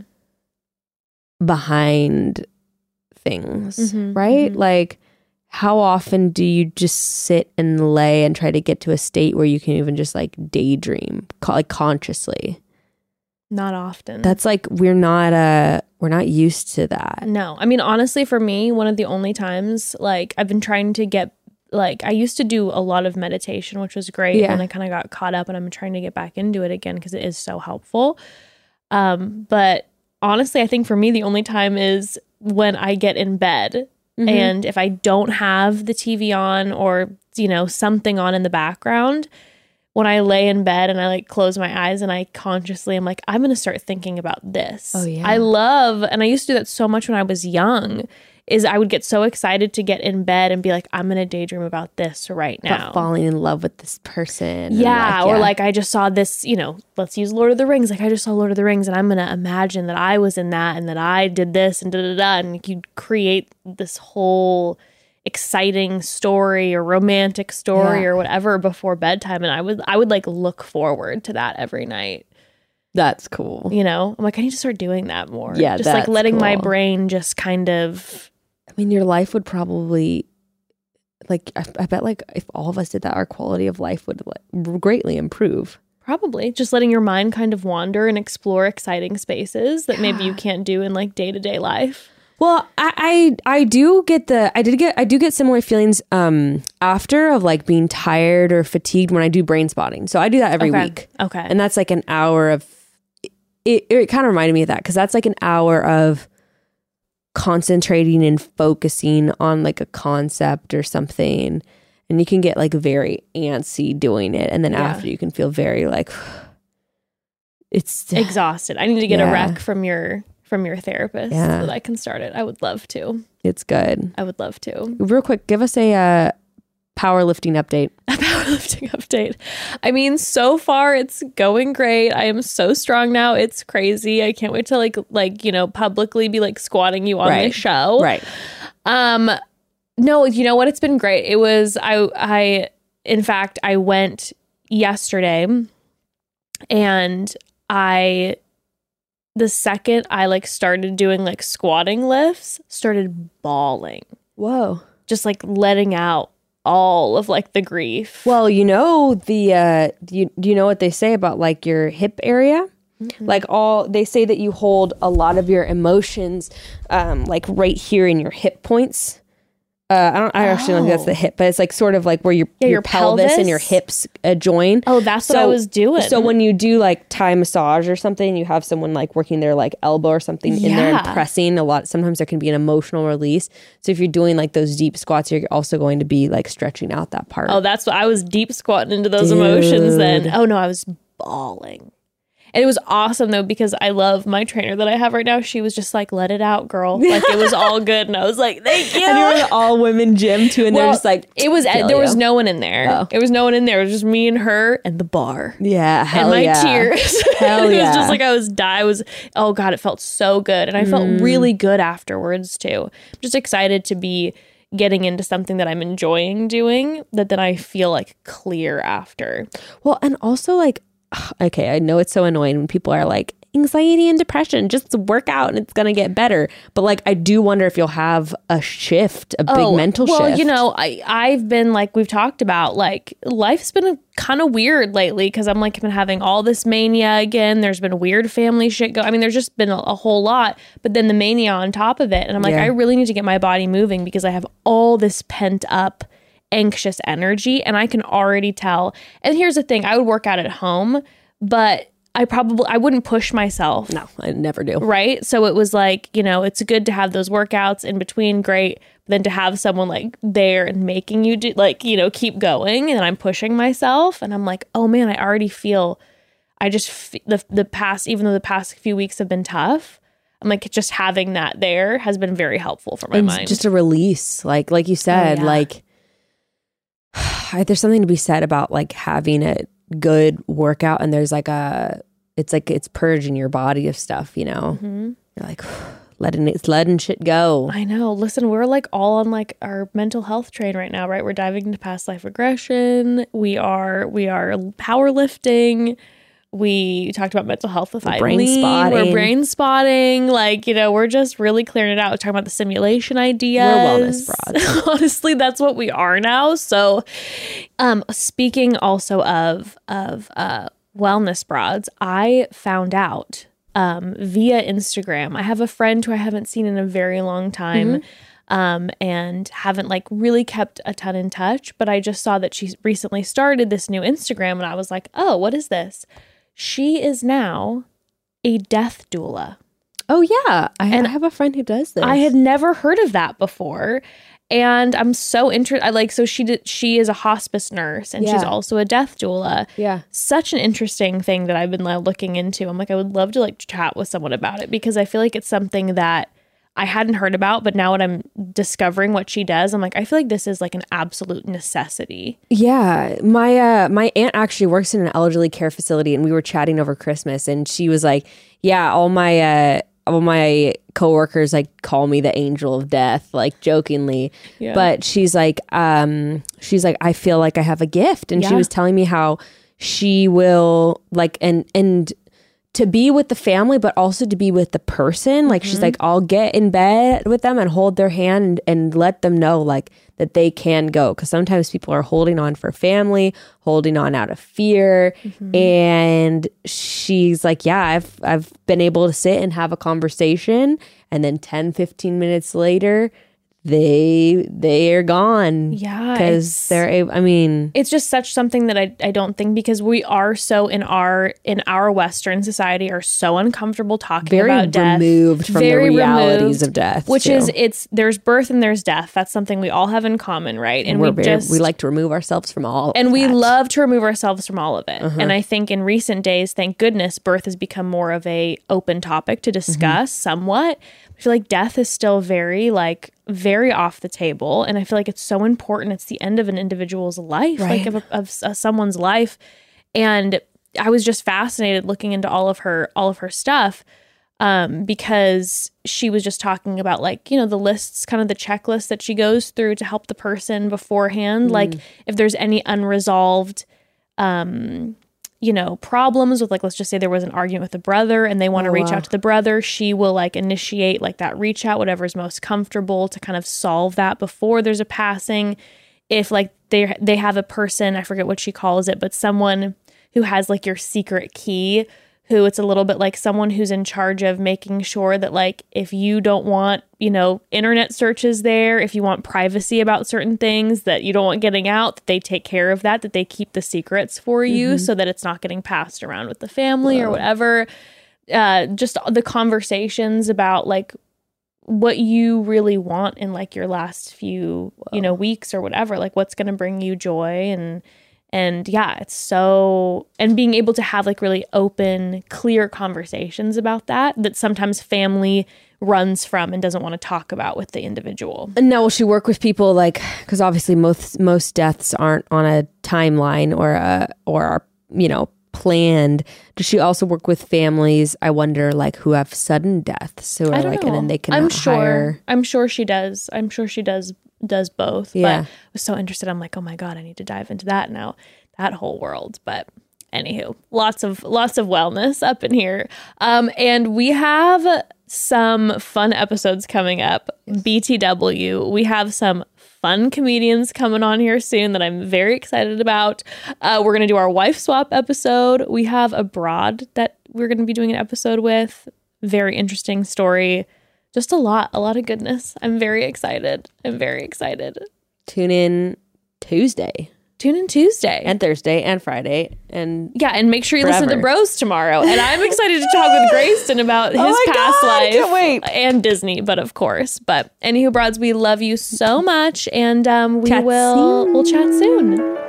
behind things, mm-hmm, right? Mm-hmm. Like, how often do you just sit and lay and try to get to a state where you can even just like daydream, like consciously? Not often. That's like we're not uh we're not used to that. No, I mean honestly, for me, one of the only times like I've been trying to get like I used to do a lot of meditation, which was great, yeah. and I kind of got caught up, and I'm trying to get back into it again because it is so helpful. Um, but honestly, I think for me, the only time is when I get in bed, mm-hmm. and if I don't have the T V on or, you know, something on in the background, when I lay in bed and I like close my eyes and I consciously am like, I'm going to start thinking about this. Oh, yeah. I love, and I used to do that so much when I was young, is I would get so excited to get in bed and be like, I'm going to daydream about this right now. About falling in love with this person. Yeah, like, or yeah. like I just saw this, you know, let's use Lord of the Rings. Like I just saw Lord of the Rings and I'm going to imagine that I was in that and that I did this and da da da. And you create this whole exciting story or romantic story yeah. or whatever before bedtime. And I would, I would like look forward to that every night. That's cool. You know, I'm like, I need to start doing that more. Yeah, just like letting cool. my brain just kind of. I mean, your life would probably, like, I, I bet, like, if all of us did that, our quality of life would like, greatly improve. Probably. Just letting your mind kind of wander and explore exciting spaces that yeah. maybe you can't do in, like, day-to-day life. Well, I, I I do get the I did get I do get similar feelings um after of like being tired or fatigued when I do brain spotting. So I do that every Okay. week. Okay. And that's like an hour of it it kind of reminded me of that because that's like an hour of concentrating and focusing on like a concept or something. And you can get like very antsy doing it. And then Yeah. after you can feel very like it's Exhausted. I need to get a Yeah. rec from your from your therapist Yeah. so that I can start it. I would love to. it's good. I would love to. Real quick, give us a uh, powerlifting update. A powerlifting update. I mean, so far it's going great. I am so strong now. It's crazy. I can't wait to like like, you know, publicly be like squatting you on Right. the show. Right. Um no, you know what? It's been great. It was I I in fact I went yesterday and I the second I like started doing like squatting lifts, started bawling. Whoa. Just like letting out all of like the grief. Well, you know the uh do you do you know what they say about like your hip area? Like all they say that you hold a lot of your emotions um like right here in your hip points. Uh, I don't. I actually don't think that's the hip, but it's like sort of like where your Yeah, your, your pelvis, and your pelvis. hips uh, join. Oh, that's what I was doing. So when you do like Thai massage or something, you have someone like working their like elbow or something in there and Yeah. pressing a lot. Sometimes there can be an emotional release. So if you're doing like those deep squats, you're also going to be like stretching out that part. Oh, that's what I was deep squatting into those emotions then. Oh no, I was bawling. And it was awesome though, because I love my trainer that I have right now. She was just like, let it out, girl. Like it was all good. And I was like, thank you. And you're in an all women gym too, and they're Well, just like, it was, feel there was you. no one in there. Oh. It was no one in there. It was just me and her and the bar. yeah, hell and my yeah. tears. Hell it was yeah. just like I was die. I was oh god, it felt so good, and I felt Mm. really good afterwards too. I'm just excited to be getting into something that I'm enjoying doing. That then I feel like clear after. Well, and also like, okay, I know it's so annoying when people are like, anxiety and depression, just work out and it's gonna get better. But like, I do wonder if you'll have a shift, a big mental Oh, well, shift. you know, I I've been like we've talked about like life's been kind of weird lately because I'm like been having all this mania again. There's been weird family shit go. I mean, there's just been a, a whole lot, but then the mania on top of it, and I'm like, Yeah. I really need to get my body moving because I have all this pent up anxious energy, and I can already tell. And here's the thing: I would work out at home, but I probably I wouldn't push myself. No, I never do. Right. So it was like, you know, it's good to have those workouts in between. Great. But then to have someone like there and making you do like, you know, keep going. And I'm pushing myself and I'm like, oh man, I already feel I just f- the, the past, even though the past few weeks have been tough, I'm like, just having that there has been very helpful for my And mind. just a release, like like you said, yeah. like there's something to be said about like having a good workout, and there's like a it's like it's purging your body of stuff, you know. Mm-hmm. You're like letting it letting shit go. I know. Listen, we're like all on like our mental health train right now, right? We're diving into past life regression. We are we are powerlifting. We talked about mental health with We're brain Eileen. spotting. We're brain spotting. Like, you know, we're just really clearing it out. We're talking about the simulation ideas. We're wellness broads. Honestly, that's what we are now. So, um, speaking also of of uh, wellness broads, I found out um, via Instagram. I have a friend who I haven't seen in a very long time. Um, and haven't like really kept a ton in touch, but I just saw that she recently started this new Instagram and I was like, oh, what is this? She is now a death doula. Oh yeah, I, And I have a friend who does this. I had never heard of that before. And I'm so interested. I like, so she did, she is a hospice nurse and she's Yeah. also a death doula. yeah. Such an interesting thing that I've been like, looking into. I'm like, I would love to like chat with someone about it because I feel like it's something that I hadn't heard about, but now when I'm discovering what she does, I'm like, I feel like this is like an absolute necessity. Yeah, my uh my aunt actually works in an elderly care facility, and we were chatting over Christmas, and she was like, "Yeah, all my uh all my coworkers like call me the angel of death," like jokingly. Yeah. But she's like, um, she's like, I feel like I have a gift, and she Yeah. was telling me how she will like and and. to be with the family, but also to be with the person. Like she's like, I'll get in bed with them and hold their hand and, and let them know like that they can go. Cause sometimes people are holding on for family, holding on out of fear. And she's like, yeah, I've, I've been able to sit and have a conversation And then ten, fifteen minutes later, they they are gone. Yeah, because they're able, I mean, it's just such something that I, I don't think, because we are so in our in our Western society are so uncomfortable talking very about death, removed from very the realities removed, of death, which too. is it's there's birth and there's death. That's something we all have in common, right? And we're we very, just we like to remove ourselves from all and of we that. love to remove ourselves from all of it. Uh-huh. And I think in recent days, thank goodness, birth has become more of a open topic to discuss Mm-hmm. somewhat. I feel like death is still very like very off the table, and I feel like it's so important. It's the end of an individual's life, Right. like of, a, of uh, someone's life. And I was just fascinated looking into all of her all of her stuff, um, because she was just talking about like, you know, the lists, kind of the checklist that she goes through to help the person beforehand. Mm. Like if there's any unresolved, um, you know, problems with, like, let's just say there was an argument with a brother and they want to Oh, reach wow. out to the brother, she will like initiate like that reach out, whatever's most comfortable to kind of solve that before there's a passing. If like they they have a person, I forget what she calls it, but someone who has like your secret key, who it's a little bit like someone who's in charge of making sure that like if you don't want, you know, internet searches there, if you want privacy about certain things that you don't want getting out, that they take care of that, that they keep the secrets for you Mm-hmm. so that it's not getting passed around with the family or whatever. Uh, just the conversations about like what you really want in like your last few, you know, weeks or whatever, like what's going to bring you joy. And And yeah, it's so, and being able to have like really open, clear conversations about that, that sometimes family runs from and doesn't want to talk about with the individual. And now will she work with people like, because obviously most most deaths aren't on a timeline or a or are, you know, planned. Does she also work with families, I wonder, like who have sudden deaths, who are I don't like, know. and then they can I'm sure. hire. I'm sure she does. I'm sure she does does both. Yeah. But I was so interested. I'm like, oh my God, I need to dive into that now. That whole world. But anywho, lots of lots of wellness up in here. Um, and we have some fun episodes coming up. B T W. We have some fun comedians coming on here soon that I'm very excited about. Uh, we're gonna do our wife swap episode. We have a broad that we're gonna be doing an episode with. Very interesting story. Just a lot, a lot of goodness. I'm very excited. I'm very excited. Tune in Tuesday Tune in Tuesday. and Thursday and Friday and Yeah, and make sure you listen to Forever. Bros tomorrow. And I'm excited to talk with Grayston about his Oh my past God, I life. can't wait. And Disney, but of course. But anywho, broads, we love you so much. And um, we Chat will soon. we'll chat soon.